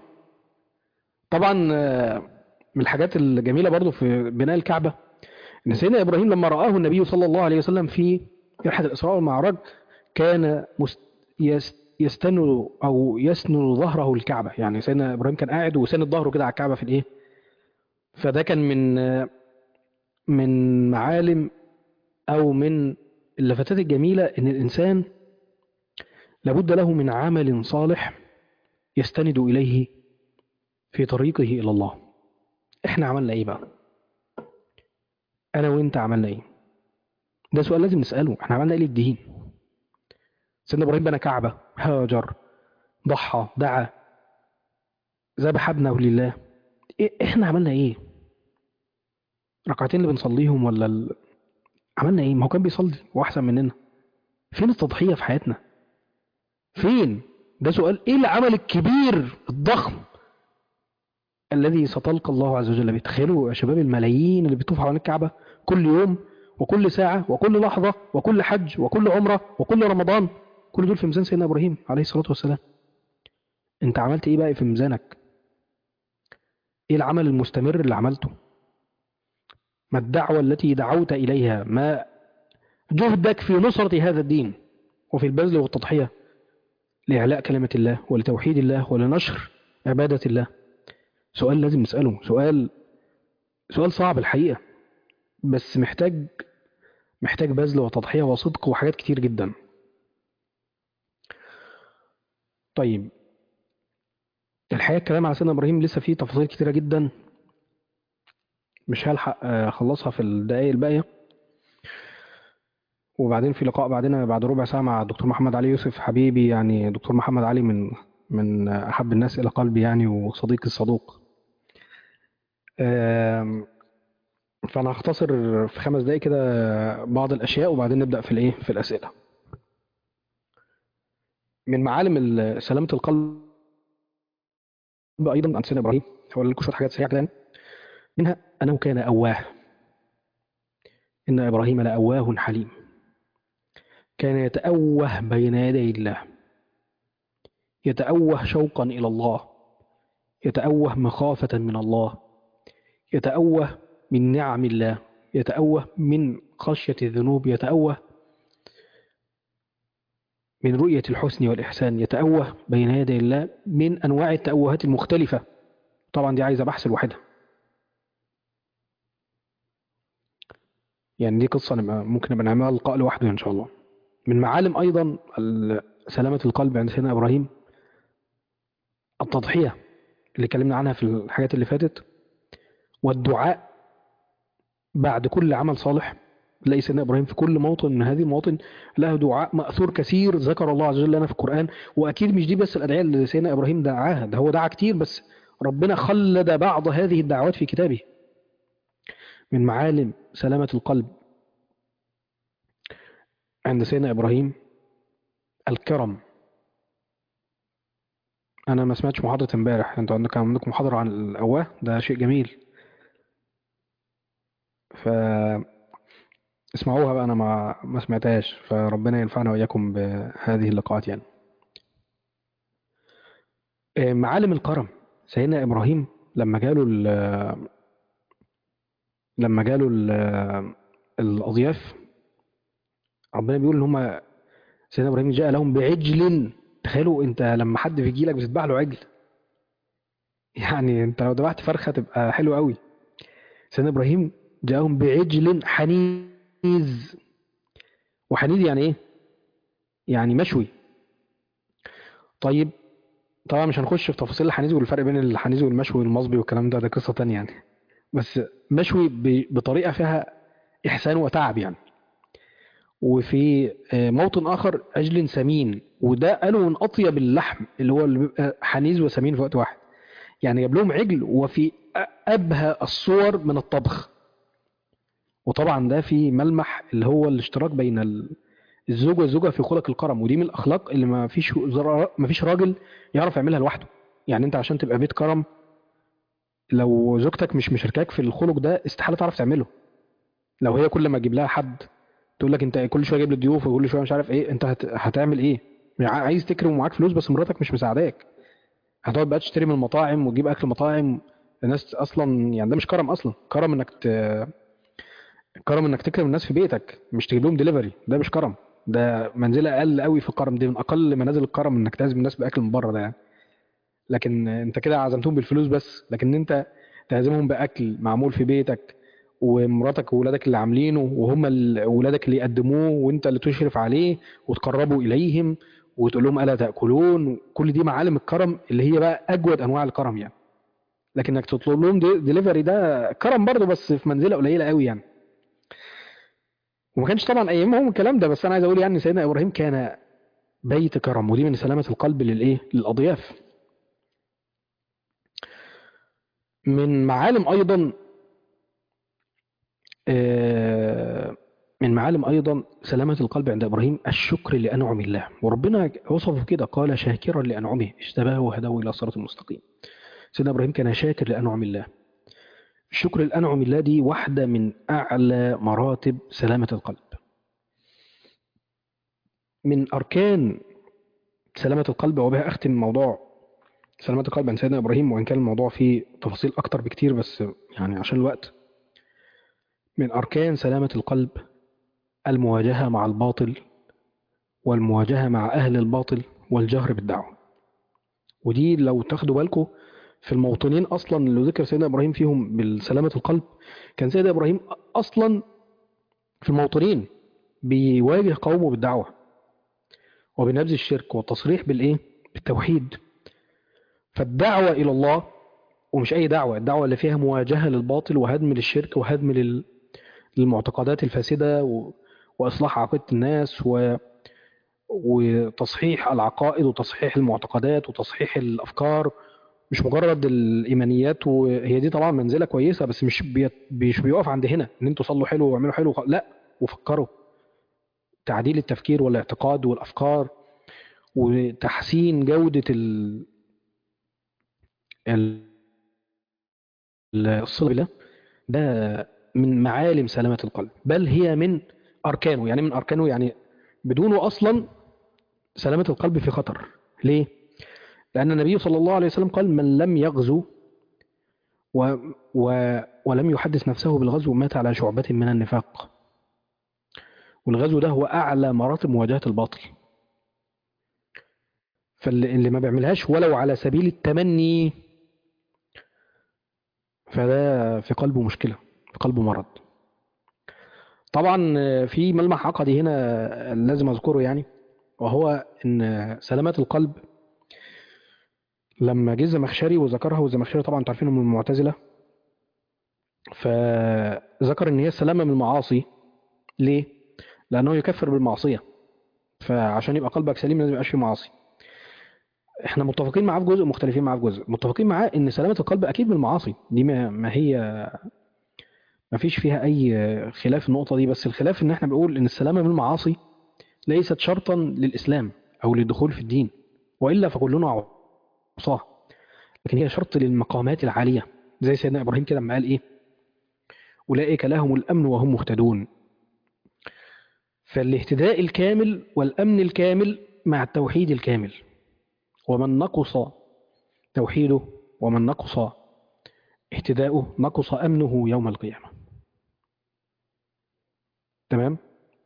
طبعا آه، من الحاجات الجميلة برضو في بناء الكعبة ان سيدنا ابراهيم لما رآه النبي صلى الله عليه وسلم في رحلة الاسراء والمعراج كان مست يس- يستند او يسند ظهره الكعبة. يعني سيدنا ابراهيم كان قاعد وساند ظهره كده على الكعبة في الايه. فده كان من آه، من معالم أو من اللفتات الجميلة إن الإنسان لابد له من عمل صالح يستند إليه في طريقه إلى الله. إحنا عملنا إيه بقى؟ أنا وإنت عملنا إيه؟ ده سؤال لازم نسأله. إحنا عملنا إيه للدين؟ سيدنا إبراهيم بنى كعبة، هاجر، ضحى، دعا، ذبح ابنه لله. إيه إحنا عملنا إيه؟ ركعتين اللي بنصليهم ولا ال... عملنا إيه؟ ما هو كان بيصلي وأحسن مننا. فين التضحية في حياتنا؟ فين؟ ده سؤال. إيه العمل الكبير الضخم الذي ستلقى الله عز وجل به؟ تخيلوا يا شباب الملايين اللي بيطوفوا حوالين الكعبة كل يوم وكل ساعة وكل لحظة وكل حج وكل عمرة وكل رمضان، كل دول في ميزان سيدنا إبراهيم عليه الصلاة والسلام. أنت عملت إيه بقى في ميزانك؟ إيه العمل المستمر اللي عملته؟ ما الدعوة التي دعوت إليها؟ ما جهدك في نصرة هذا الدين وفي البذل والتضحية لإعلاء كلمة الله ولتوحيد الله ولنشر عبادة الله؟ سؤال لازم نسأله. سؤال سؤال صعب الحقيقة، بس محتاج محتاج بذل وتضحية وصدق وحاجات كتير جدا. طيب، الحقيقة الكلام على سيدنا إبراهيم لسه فيه تفاصيل كتيرة جدا، مش هلحق آه، أخلصها في الدقايق الباقية. وبعدين في لقاء بعدنا بعد ربع ساعة مع الدكتور محمد علي يوسف حبيبي. يعني دكتور محمد علي من من أحب الناس إلى قلبي يعني، وصديقي الصدوق. آم، فأنا هختصر في خمس دقايق كده بعض الأشياء وبعدين نبدأ في الإيه في الأسئلة. من معالم ال- سلامة القلب أيضا عند سيدنا إبراهيم، هقول لكم شوية حاجات سريعة كده يعني. منها أنه كان أواه. إن إبراهيم لأواه حليم. كان يتأوه بين يدي الله، يتأوه شوقا إلى الله، يتأوه مخافة من الله، يتأوه من نعم الله، يتأوه من خشية الذنوب، يتأوه من رؤية الحسن والإحسان، يتأوه بين يدي الله من أنواع التأوهات المختلفة. طبعا دي عايزة بحث لوحدها، يعني دي قصة نبقى ممكن نبقى نعملها لقاء لوحده إن شاء الله. من معالم أيضا ال- سلامة القلب عند سيدنا إبراهيم التضحية اللي اتكلمنا عنها في الحاجات اللي فاتت. والدعاء بعد كل عمل صالح. تلاقي سيدنا إبراهيم في كل موطن من هذه المواطن له دعاء مأثور كثير ذكر الله عز وجل لنا في القرآن. وأكيد مش دي بس الأدعية اللي سيدنا إبراهيم دعاها، ده هو دعا كتير، بس ربنا خلد بعض هذه الدعوات في كتابه. من معالم سلامة القلب عند سيدنا إبراهيم الكرم. أنا ما سمعتش محاضرة امبارح، أنتوا عندكم عندكم محاضرة عن الأواه، ده شيء جميل، فاسمعوها بقى. أنا ما ما سمعتهاش، فربنا ينفعنا وإياكم بهذه اللقاءات يعني. آه، معالم الكرم سيدنا إبراهيم لما جاله ال- لما جاله ال- الأضياف، ربنا بيقول إن هم سيدنا إبراهيم جاء لهم بعجل. تخيلوا أنت لما حد في جيلك بتذبح له عجل، يعني أنت لو ذبحت فرخة تبقى حلو قوي. سيدنا إبراهيم جاءهم بعجل حنيذ. وحنيذ يعني إيه؟ يعني مشوي. طيب، طبعا مش هنخش في تفاصيل الحنيذ والفرق بين الحنيذ والمشوي والمصبي والكلام ده، ده قصة تانية يعني. بس مشوي ب- بطريقة فيها إحسان وتعب يعني. وفي آه، موطن آخر عجل سمين، وده قالوا من أطيب اللحم اللي هو اللي بيبقى حنيذ وسمين في وقت واحد. يعني جاب لهم عجل وفي أ- أبهى الصور من الطبخ. وطبعا ده في ملمح اللي هو الاشتراك بين ال- الزوج والزوجة في خلق الكرم، ودي من الأخلاق اللي ما فيش زر- ما فيش راجل يعرف يعملها لوحده. يعني أنت عشان تبقى بيت كرم، لو زوجتك مش مشاركاك في الخلق ده استحالة تعرف تعمله. لو هي كل ما تجيب لها حد تقول لك انت كل شويه جايب لي ضيوف وكل شويه مش عارف ايه، انت هت... هتعمل ايه؟ يعني عايز تكرم ومعاك فلوس بس مراتك مش مساعداك، هتقعد بقى تشتري من المطاعم وتجيب اكل مطاعم. الناس اصلا يعني ده مش كرم اصلا. كرم انك ت... كرم انك تكرم الناس في بيتك، مش تجيب لهم دليفري. ده مش كرم، ده منزله اقل قوي في الكرم. دي من اقل منازل الكرم انك تعزم الناس باكل من بره ده يعني. لكن انت كده عزمتهم بالفلوس بس، لكن انت تعزمهم باكل معمول في بيتك، ومراتك وولادك اللي عاملينه، وهم ال- ولادك اللي يقدموه، وانت اللي تشرف عليه وتقربوا اليهم وتقول لهم الا تاكلون. كل دي معالم الكرم اللي هي بقى اجود انواع الكرم يعني. لكن انك تطلب لهم دي ديليفري ده كرم برضه، بس في منزله قليله قوي يعني. وما كانش طبعا ايامهم الكلام ده، بس انا عايز اقول يعني سيدنا ابراهيم كان بيت كرم، ودي من سلامه القلب للايه للاضياف. من معالم ايضا آه، من معالم أيضا سلامة القلب عند إبراهيم الشكر لأنعم الله. وربنا وصفه كده، قال شاكرا لأنعمه اجتباه وهداه إلى صراط المستقيم. سيدنا إبراهيم كان شاكر لأنعم الله. الشكر لأنعم الله دي واحدة من أعلى مراتب سلامة القلب. من أركان سلامة القلب، وبها أختم موضوع سلامة القلب عند سيدنا إبراهيم، وإن كان الموضوع فيه تفاصيل أكتر بكتير بس يعني عشان الوقت. من أركان سلامة القلب المواجهة مع الباطل، والمواجهة مع أهل الباطل، والجهر بالدعوة. ودي لو تاخدوا بالكم في الموطنين أصلا اللي ذكر سيدنا إبراهيم فيهم بالسلامة القلب، كان سيدنا إبراهيم أصلا في الموطنين بيواجه قومه بالدعوة وبنبذ الشرك والتصريح بالإيه؟ بالتوحيد. فالدعوة إلى الله، ومش أي دعوة، الدعوة اللي فيها مواجهة للباطل وهدم للشرك وهدم لل- للمعتقدات الفاسدة و... وإصلاح عقيدة الناس و... وتصحيح العقائد وتصحيح المعتقدات وتصحيح الأفكار. مش مجرد الإيمانيات، وهي دي طبعا منزلة كويسة، بس مش بي... مش بيقف عند هنا إن أنتوا صلوا حلو واعملوا حلو وخ- لا، وفكروا. تعديل التفكير والاعتقاد والأفكار، وتحسين جودة ال... ال- الصلة بالله. ده من معالم سلامة القلب، بل هي من أركانه. يعني من أركانه يعني بدونه أصلا سلامة القلب في خطر. ليه؟ لأن النبي صلى الله عليه وسلم قال من لم يغزو و... و... ولم يحدث نفسه بالغزو مات على شعبة من النفاق. والغزو ده هو أعلى مراتب مواجهة الباطل. فاللي اللي ما بيعملهاش ولو على سبيل التمني، فده في قلبه مشكلة، في قلبه مرض. طبعا في ملمح عقدي هنا لازم أذكره يعني، وهو إن سلامات القلب لما جه الزمخشري وذكرها، والزمخشري طبعا انتوا عارفين من المعتزلة، فذكر ان هي السلامة من المعاصي. ليه؟ لانه يكفر بالمعصية، فعشان يبقى قلبك سليم لازم يبقاش فيه معاصي. احنا متفقين معاه في جزء ومختلفين معاه في جزء. متفقين معاه ان سلامة القلب اكيد من المعاصي دي، ما ما هي ما فيش فيها اي خلاف النقطة دي، بس الخلاف ان احنا بنقول ان السلامة من المعاصي ليست شرطا للاسلام او للدخول في الدين، والا فكلنا عصاة، لكن هي شرط للمقامات العالية. زي سيدنا ابراهيم كده لما قال ايه: اولئك لهم الامن وهم مهتدون. فالاهتداء الكامل والامن الكامل مع التوحيد الكامل. ومن نقص توحيده ومن نقص اهتداؤه نقص امنه يوم القيامة. تمام.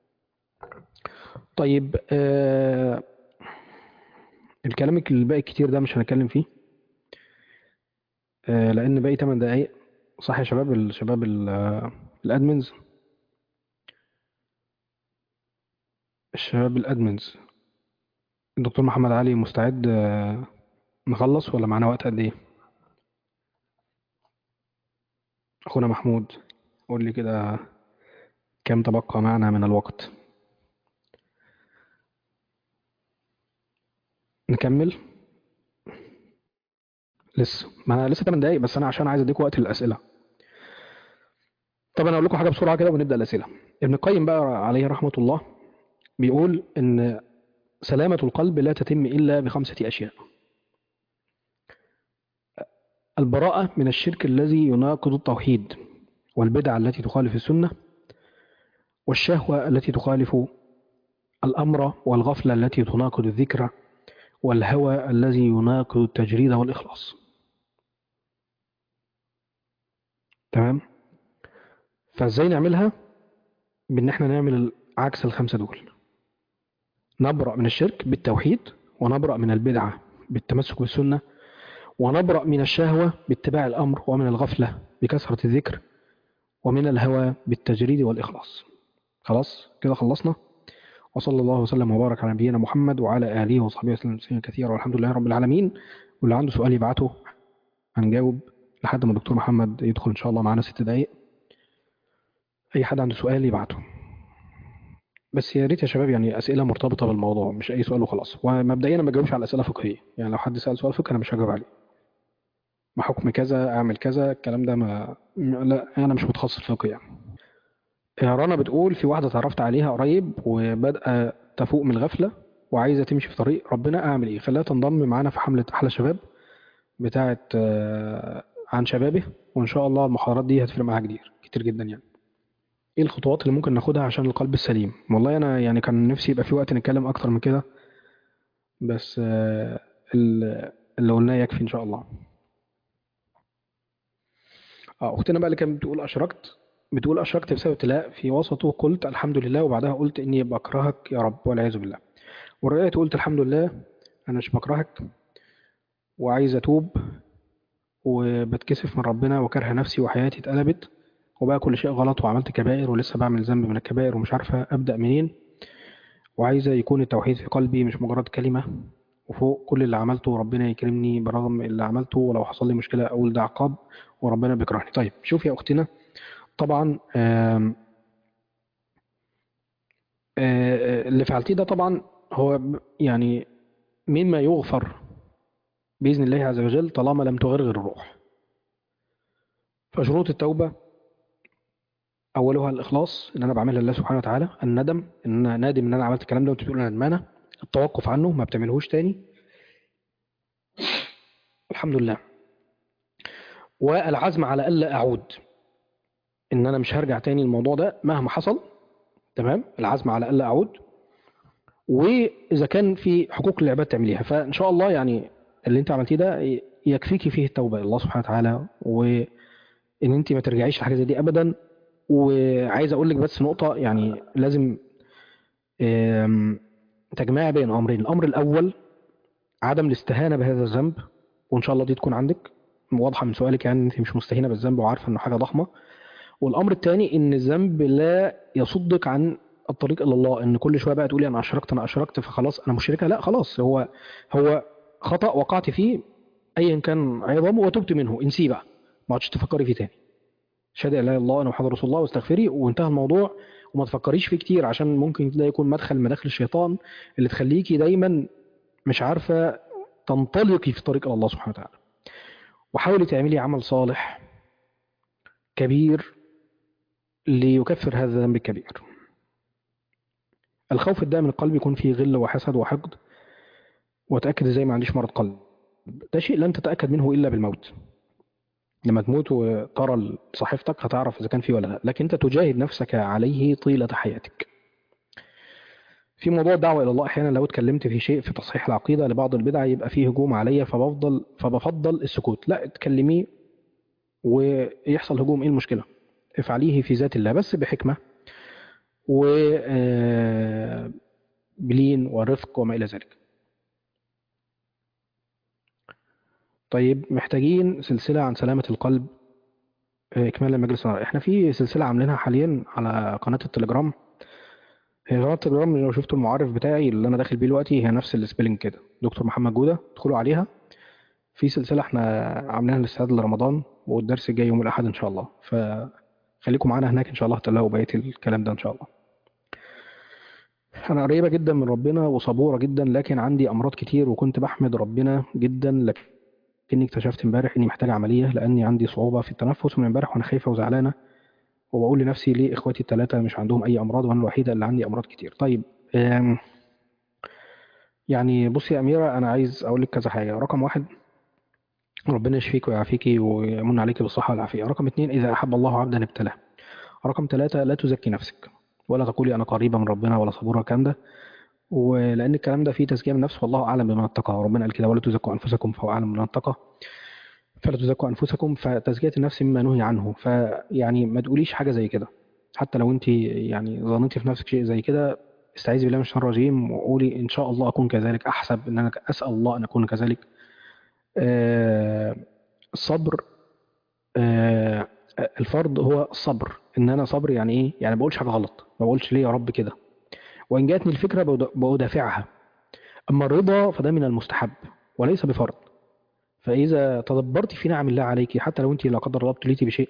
طيب، آه الكلام الباقي كتير ده مش هنتكلم فيه، آه لان باقي ثمان دقايق. صح يا شباب، الشباب ال- آه، الادمنز الشباب الادمنز الدكتور محمد علي مستعد آه نخلص ولا معانا وقت قد ايه؟ اخونا محمود، قول لي كده كم تبقى معنا من الوقت؟ نكمل. لسه ما انا لسه ثمان دقايق، بس انا عشان عايز اديك وقت للاسئله. طب انا اقول لكم حاجه بسرعه كده ونبدا الاسئله. ابن القيم بقى عليه رحمه الله بيقول ان سلامه القلب لا تتم الا بخمسه اشياء: البراءه من الشرك الذي يناقض التوحيد، والبدع التي تخالف السنه، والشهوه التي تخالف الامر، والغفله التي تناقض الذكر، والهوى الذي يناقض التجريد والاخلاص. تمام. فازاي نعملها؟ بان احنا نعمل عكس الخمسه دول: نبرأ من الشرك بالتوحيد، ونبرأ من البدعة بالتمسك بالسنة، ونبرأ من الشهوة باتباع الأمر، ومن الغفلة بكثرة الذكر، ومن الهوى بالتجريد والإخلاص. خلاص كده خلصنا. وصلى الله وسلم وبارك على نبينا محمد وعلى آله وصحبه وسلم تسليما كثيرا، والحمد لله رب العالمين. واللي عنده سؤال يبعته هنجاوب لحد ما الدكتور محمد يدخل إن شاء الله معانا ست دقايق. أي حد عنده سؤال يبعته، بس يا ريت يا شباب يعني أسئلة مرتبطة بالموضوع، مش أي سؤال وخلاص. ومبدئيا أنا ما بجاوبش على أسئلة فقهية، يعني لو حد سأل سؤال فقهي أنا مش هجاوب عليه. ما حكم كذا، اعمل كذا، الكلام ده ما م- لا انا مش متخصص فقه يعني. يا رنا بتقول في واحده اتعرفت عليها قريب وبدأ تفوق من الغفله وعايزه تمشي في طريق ربنا، اعمل ايه؟ خليها تنضم معانا في حمله احلى شباب بتاعه آه، عن شبابه، وان شاء الله المحاضرات دي هتفرق معاها كتير كتير جدا يعني. ايه الخطوات اللي ممكن ناخدها عشان القلب السليم؟ والله انا يعني كان نفسي يبقى في وقت نتكلم اكتر من كده، بس آه، ال- اللي قلناه يكفي ان شاء الله. اه اختنا بقى اللي كانت بتقول اشركت، بتقول اشركت بسبب ابتلاء في وسطه قلت الحمد لله، وبعدها قلت اني بكرهك يا رب والعياذ بالله، ورجعت قلت الحمد لله انا مش بكرهك وعايز اتوب، وبتكسف من ربنا وكره نفسي وحياتي اتقلبت وبقى كل شيء غلط وعملت كبائر ولسه بعمل ذنب من الكبائر ومش عارفه ابدا منين، وعايزه يكون التوحيد في قلبي مش مجرد كلمه، وفوق كل اللي عملته ربنا يكرمني برغم اللي عملته، ولو حصل لي مشكله اقول ده عقاب وربنا بيكرهني. طيب شوف يا اختنا، طبعا آم، آه، اللي فعلتيه ده طبعا هو ب- يعني مما يغفر بإذن الله عز وجل طالما لم تغرغر الروح. فشروط التوبة أولها الإخلاص، إن أنا بعملها لله سبحانه وتعالى، الندم إن أنا نادم إن أنا عملت الكلام ده وأنت بتقول أنا ندمانة، التوقف عنه ما بتعملهوش تاني الحمد لله، والعزم على ألا أعود، إن أنا مش هرجع تاني الموضوع ده مهما حصل. تمام، العزم على ألا أعود، وإذا كان في حقوق العباد تعمليها فإن شاء الله يعني اللي أنت عملتيه ده يكفيكي فيه التوبة إلى الله سبحانه وتعالى، و ان انت ما ترجعيش لحاجه زي دي ابدا. وعايز اقول لك بس نقطه، يعني لازم آم، تجمعي بين امرين: الامر الاول عدم الاستهانه بهذا الذنب، وان شاء الله دي تكون عندك واضحه من سؤالك، يعني انت مش مستهينه بالذنب وعارفه انه حاجه ضخمه. والامر الثاني ان الذنب لا يصدك عن الطريق الى الله، ان كل شويه بقى تقولي انا اشركت انا اشركت فخلاص انا مشركه. لا خلاص، هو هو خطا وقعت فيه ايا كان عظمه وتبت منه، انسيه بقى ما عادش تفكري فيه تاني. شهادة لا اله الا الله وانا محمد رسول الله واستغفري وانتهى الموضوع. وما تفكريش فيه كتير، عشان ممكن ده يكون مدخل من مداخل الشيطان اللي تخليكي دايما مش عارفة تنطلقي في طريق الله سبحانه وتعالى. وحاولي تعملي عمل صالح كبير ليكفر هذا الذنب الكبير. الخوف الدائم من القلب يكون فيه غل وحسد وحقد، وتأكد ازاي ما عنديش مرض قلب. ده شيء لن تتأكد منه إلا بالموت. لما تموت وترى صحيفتك هتعرف إذا كان فيه ولا لا، لكن أنت تجاهد نفسك عليه طيلة حياتك. في موضوع الدعوة إلى الله أحيانا لو اتكلمت في شيء في تصحيح العقيدة لبعض البدع يبقى فيه هجوم عليا، فبفضل فبفضل السكوت. لا، اتكلمي ويحصل هجوم، إيه المشكلة؟ افعليه في ذات الله بس بحكمة وبلين ورفق وما إلى ذلك. طيب، محتاجين سلسلة عن سلامة القلب إكمالا لمجلس النار. احنا في سلسلة عاملينها حاليا على قناة التليجرام. هي قناة التليجرام لو شفتوا المعرف بتاعي اللي أنا داخل بيه دلوقتي هي نفس السبيلنج كده، دكتور محمد جودة، ادخلوا عليها. في سلسلة احنا عاملينها للاستعداد لرمضان، والدرس الجاي يوم الأحد إن شاء الله، فخليكم معانا هناك إن شاء الله تلاقوا بقية الكلام ده إن شاء الله. أنا قريبة جدا من ربنا وصبورة جدا، لكن عندي أمراض كتير وكنت بحمد ربنا جدا، لكني اكتشفت امبارح إني محتاجة عملية لأني عندي صعوبة في التنفس من امبارح وأنا خايفة وزعلانة، وبقول لنفسي ليه إخواتي الثلاثة مش عندهم أي أمراض وأنا الوحيدة اللي عندي أمراض كتير. طيب، آم، يعني بصي يا أميرة، أنا عايز أقول لك كذا حاجة. رقم واحد، ربنا يشفيك ويعافيك ويمن عليك بالصحة والعافية. رقم اتنين، إذا أحب الله عبدا ابتلاه. رقم ثلاثة، لا تزكي نفسك ولا تقولي أنا قريبة من ربنا ولا صبورة الكلام ده، ولأن الكلام ده فيه تزكية من النفس، والله أعلم بمن اتقى. ربنا قال كده ولا تزكوا أنفسكم فهو أعلم بمن اتقى، فلا تزكوا أنفسكم. فتزكية النفس مما نهي عنه، فيعني ما تقوليش حاجة زي كده. حتى لو أنت يعني ظننتي في نفسك شيء زي كده، استعيذي بالله من الشيطان الرجيم وقولي إن شاء الله أكون كذلك، أحسب إن أنا أسأل الله أن أكون كذلك. آه، الصبر، آه، الفرض هو الصبر. ان انا صبر يعني ايه؟ يعني ما بقولش حاجه غلط، ما بقولش ليه يا رب كده، وان جاتني الفكره بد- بدافعها. اما الرضا فده من المستحب وليس بفرض. فاذا تدبرت في نعم الله عليك، حتى لو انت لا قدر الله ابتليتي بشيء،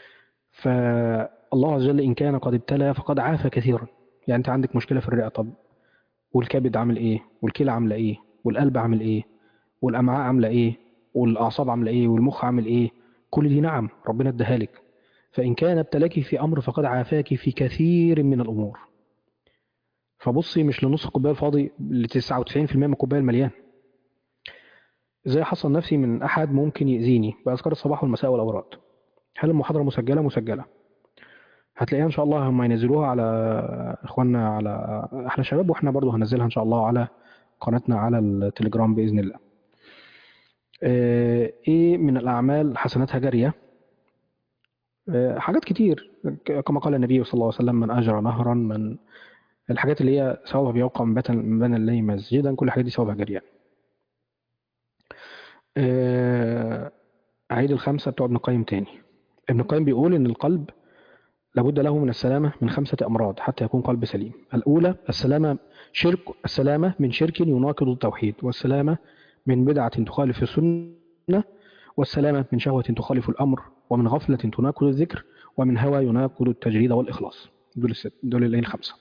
فالله عز وجل ان كان قد ابتلى فقد عافى كثيرا. يعني انت عندك مشكله في الرئه، طب والكبد عامل ايه، والكلى عامله ايه، والقلب عامل ايه، والامعاء عامله ايه، والاعصاب عامله ايه، والمخ عامل ايه؟ كل دي نعم ربنا اداها لك. فإن كان ابتلاك في أمر فقد عافاك في كثير من الأمور. فبصي مش لنص الكوباية الفاضي، ل تسعة وتسعين في المية من الكوباية المليان. إزاي حصل نفسي من أحد ممكن يأذيني بأذكار الصباح والمساء والأوراد؟ هل المحاضرة مسجلة؟ مسجلة. هتلاقيها إن شاء الله هم ينزلوها على إخواننا على أحلى شباب، وإحنا برضو هننزلها إن شاء الله على قناتنا على التليجرام بإذن الله. آه، إيه من الأعمال حسناتها جارية؟ آه، حاجات كتير، كما قال النبي صلى الله عليه وسلم: من أجرى نهرا، من الحاجات اللي هي ثوابها بيوقع من بطن من بنى الله مسجدا، كل الحاجات دي ثوابها جارية. آه، أعيد الخمسة بتوع ابن القيم تاني. ابن القيم بيقول إن القلب لابد له من السلامة من خمسة أمراض حتى يكون قلب سليم. الأولى السلامة شرك السلامة من شرك يناقض التوحيد، والسلامة من بدعة تخالف السنة، والسلامة من شهوة تخالف الأمر، ومن غفلة تناقض الذكر، ومن هوى يناقض التجريد والإخلاص. دول الست دول اللي هي الخمسة.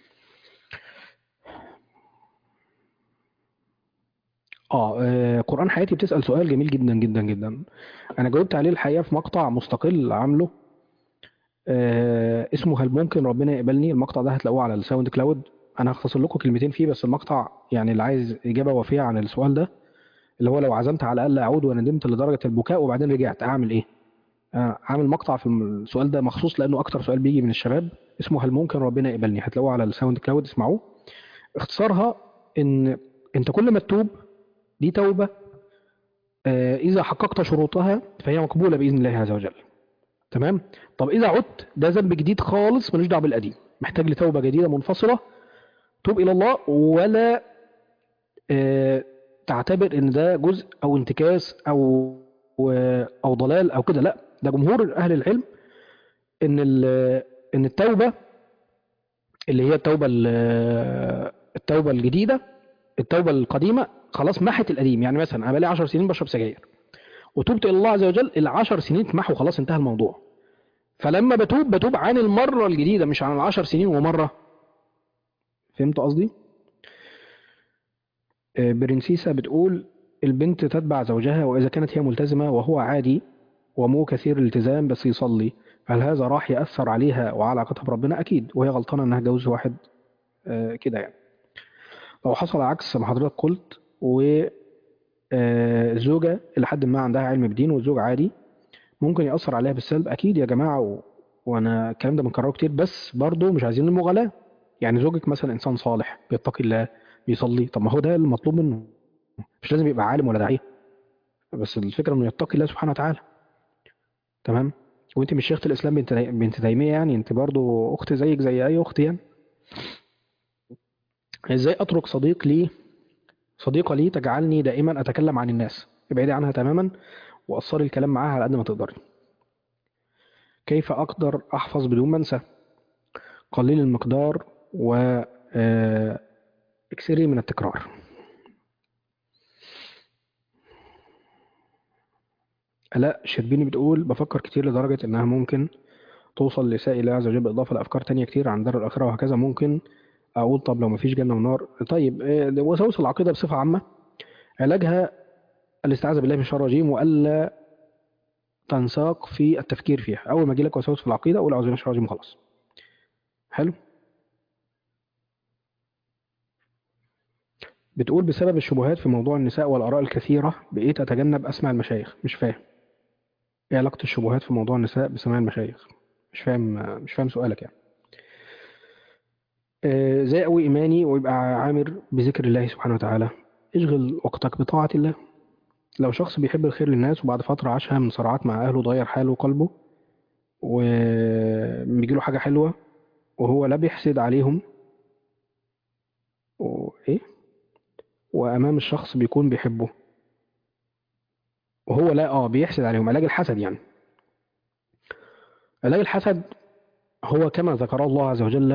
آه آه، قرآن حياتي بتسأل سؤال جميل جدا جدا جدا. أنا جاوبت عليه الحقيقة في مقطع مستقل عامله، آه اسمه هل ممكن ربنا يقبلني. المقطع ده هتلاقوه على الساوند كلاود. أنا هختصر لكم كلمتين فيه بس. المقطع يعني اللي عايز إجابة وافية عن السؤال ده، اللي هو لو عزمت على الأقل أعود وندمت لدرجة البكاء وبعدين رجعت أعمل إيه؟ آه عامل مقطع في السؤال ده مخصوص لأنه أكتر سؤال بيجي من الشباب، اسمه هل ممكن ربنا يقبلني. هتلاقوه على الساوند كلاود، اسمعوه. اختصارها إن أنت كل ما تتوب، دي توبة آه، إذا حققت شروطها فهي مقبولة بإذن الله عز وجل. تمام. طب إذا عدت، ده ذنب جديد خالص ملوش دعوه بالقديم، محتاج لتوبة جديدة منفصلة. توب إلى الله، ولا آه، تعتبر إن ده جزء أو انتكاس أو أو ضلال أو كده. لا، ده جمهور أهل العلم إن ال- إن التوبة اللي هي التوبة ال- التوبة الجديدة، التوبة القديمة خلاص محت القديم. يعني مثلا أنا بقالي عشر سنين بشرب سجاير، وتوبت إلى الله عز وجل، العشر سنين اتمحوا خلاص، انتهى الموضوع. فلما بتوب بتوب عن المرة الجديدة مش عن العشر سنين ومرة. فهمت قصدي؟ آه، برنسيسة بتقول البنت تتبع زوجها وإذا كانت هي ملتزمة وهو عادي ومو كثير الالتزام بس يصلي، هل هذا راح يأثر عليها وعلى علاقتها بربنا؟ أكيد، وهي غلطانة إنها تجوز واحد آه، كده يعني. لو حصل عكس ما حضرتك قلت والزوجة إلى حد ما عندها علم بدين والزوج عادي، ممكن يأثر عليها بالسلب أكيد يا جماعة و... وأنا الكلام ده بنكرره كتير، بس برضه مش عايزين المغالاة. يعني زوجك مثلا إنسان صالح بيتقي الله بيصلي، طب ما هو ده المطلوب منه، مش لازم يبقى عالم ولا داعية، بس الفكرة إنه يتقي الله سبحانه وتعالى. تمام. وأنت مش شيخة الإسلام بنت بنت تيمية يعني، أنت برضه أخت زيك زي أي أخت يعني. إزاي أترك صديق لي صديقة لي تجعلني دائما أتكلم عن الناس؟ ابعدي عنها تماما وقصري الكلام معاها على قد ما تقدري. كيف أقدر أحفظ بدون ما أنسى؟ قليل المقدار و آه، اكسري من التكرار. آلاء شربيني بتقول بفكر كتير لدرجة إنها ممكن توصل لسائل الله عز وجل بالإضافة لأفكار تانية كتير عن دار الآخرة وهكذا. ممكن أقول طب لو مفيش جنة ونار؟ طيب آه، وساوس العقيدة بصفة عامة علاجها الاستعاذة بالله من الشيطان الرجيم وألا تنساق في التفكير فيها. أول ما يجيلك وساوس في العقيدة قول أعوذ بالله من الشيطان الرجيم خلاص. حلو. بتقول بسبب الشبهات في موضوع النساء والآراء الكثيرة بقيت أتجنب أسمع المشايخ. مش فاهم إيه علاقة الشبهات في موضوع النساء بسماع المشايخ؟ مش فاهم مش فاهم سؤالك يعني. آه، زي قوي إيماني ويبقى عامر بذكر الله سبحانه وتعالى. اشغل وقتك بطاعة الله. لو شخص بيحب الخير للناس وبعد فترة عاشها من صراعات مع أهله ضير حاله وقلبه وبيجيله حاجة حلوة وهو لا بيحسد عليهم وإيه وأمام الشخص بيكون بيحبه وهو لا اه بيحسد عليهم. علاج الحسد يعني، علاج الحسد هو كما ذكر الله عز وجل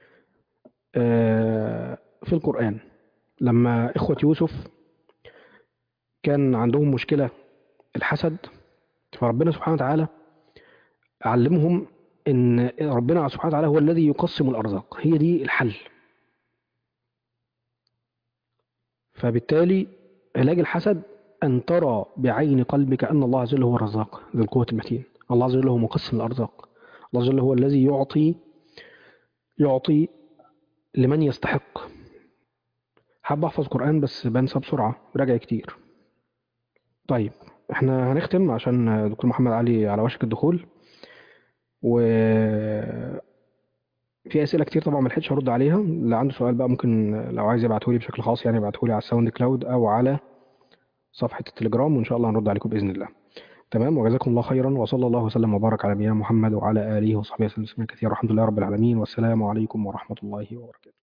آه، في القرآن لما إخوة يوسف كان عندهم مشكلة الحسد، فربنا سبحانه وتعالى علمهم ان ربنا سبحانه وتعالى هو الذي يقسم الارزاق، هي دي الحل. فبالتالي علاج الحسد ان ترى بعين قلبك ان الله عز وجل هو الرزاق ذو القوة المتين، الله عز وجل هو مقسم الارزاق، الله عز وجل هو الذي يعطي يعطي لمن يستحق. حابب احفظ قرآن بس بنسى بسرعة راجع كتير. طيب احنا هنختم عشان دكتور محمد علي على وشك الدخول، و في اسئله كتير طبعا ما لحقتش ارد عليها. اللي عنده سؤال بقى ممكن لو عايز يبعته لي بشكل خاص يعني يبعته لي على الساوند كلاود او على صفحه التليجرام وان شاء الله هنرد عليكم باذن الله. تمام. وجزاكم الله خيرا وصلى الله وسلم وبارك على نبينا محمد وعلى اله وصحبه وسلم كثيرا. الحمد لله رب العالمين والسلام عليكم ورحمه الله وبركاته.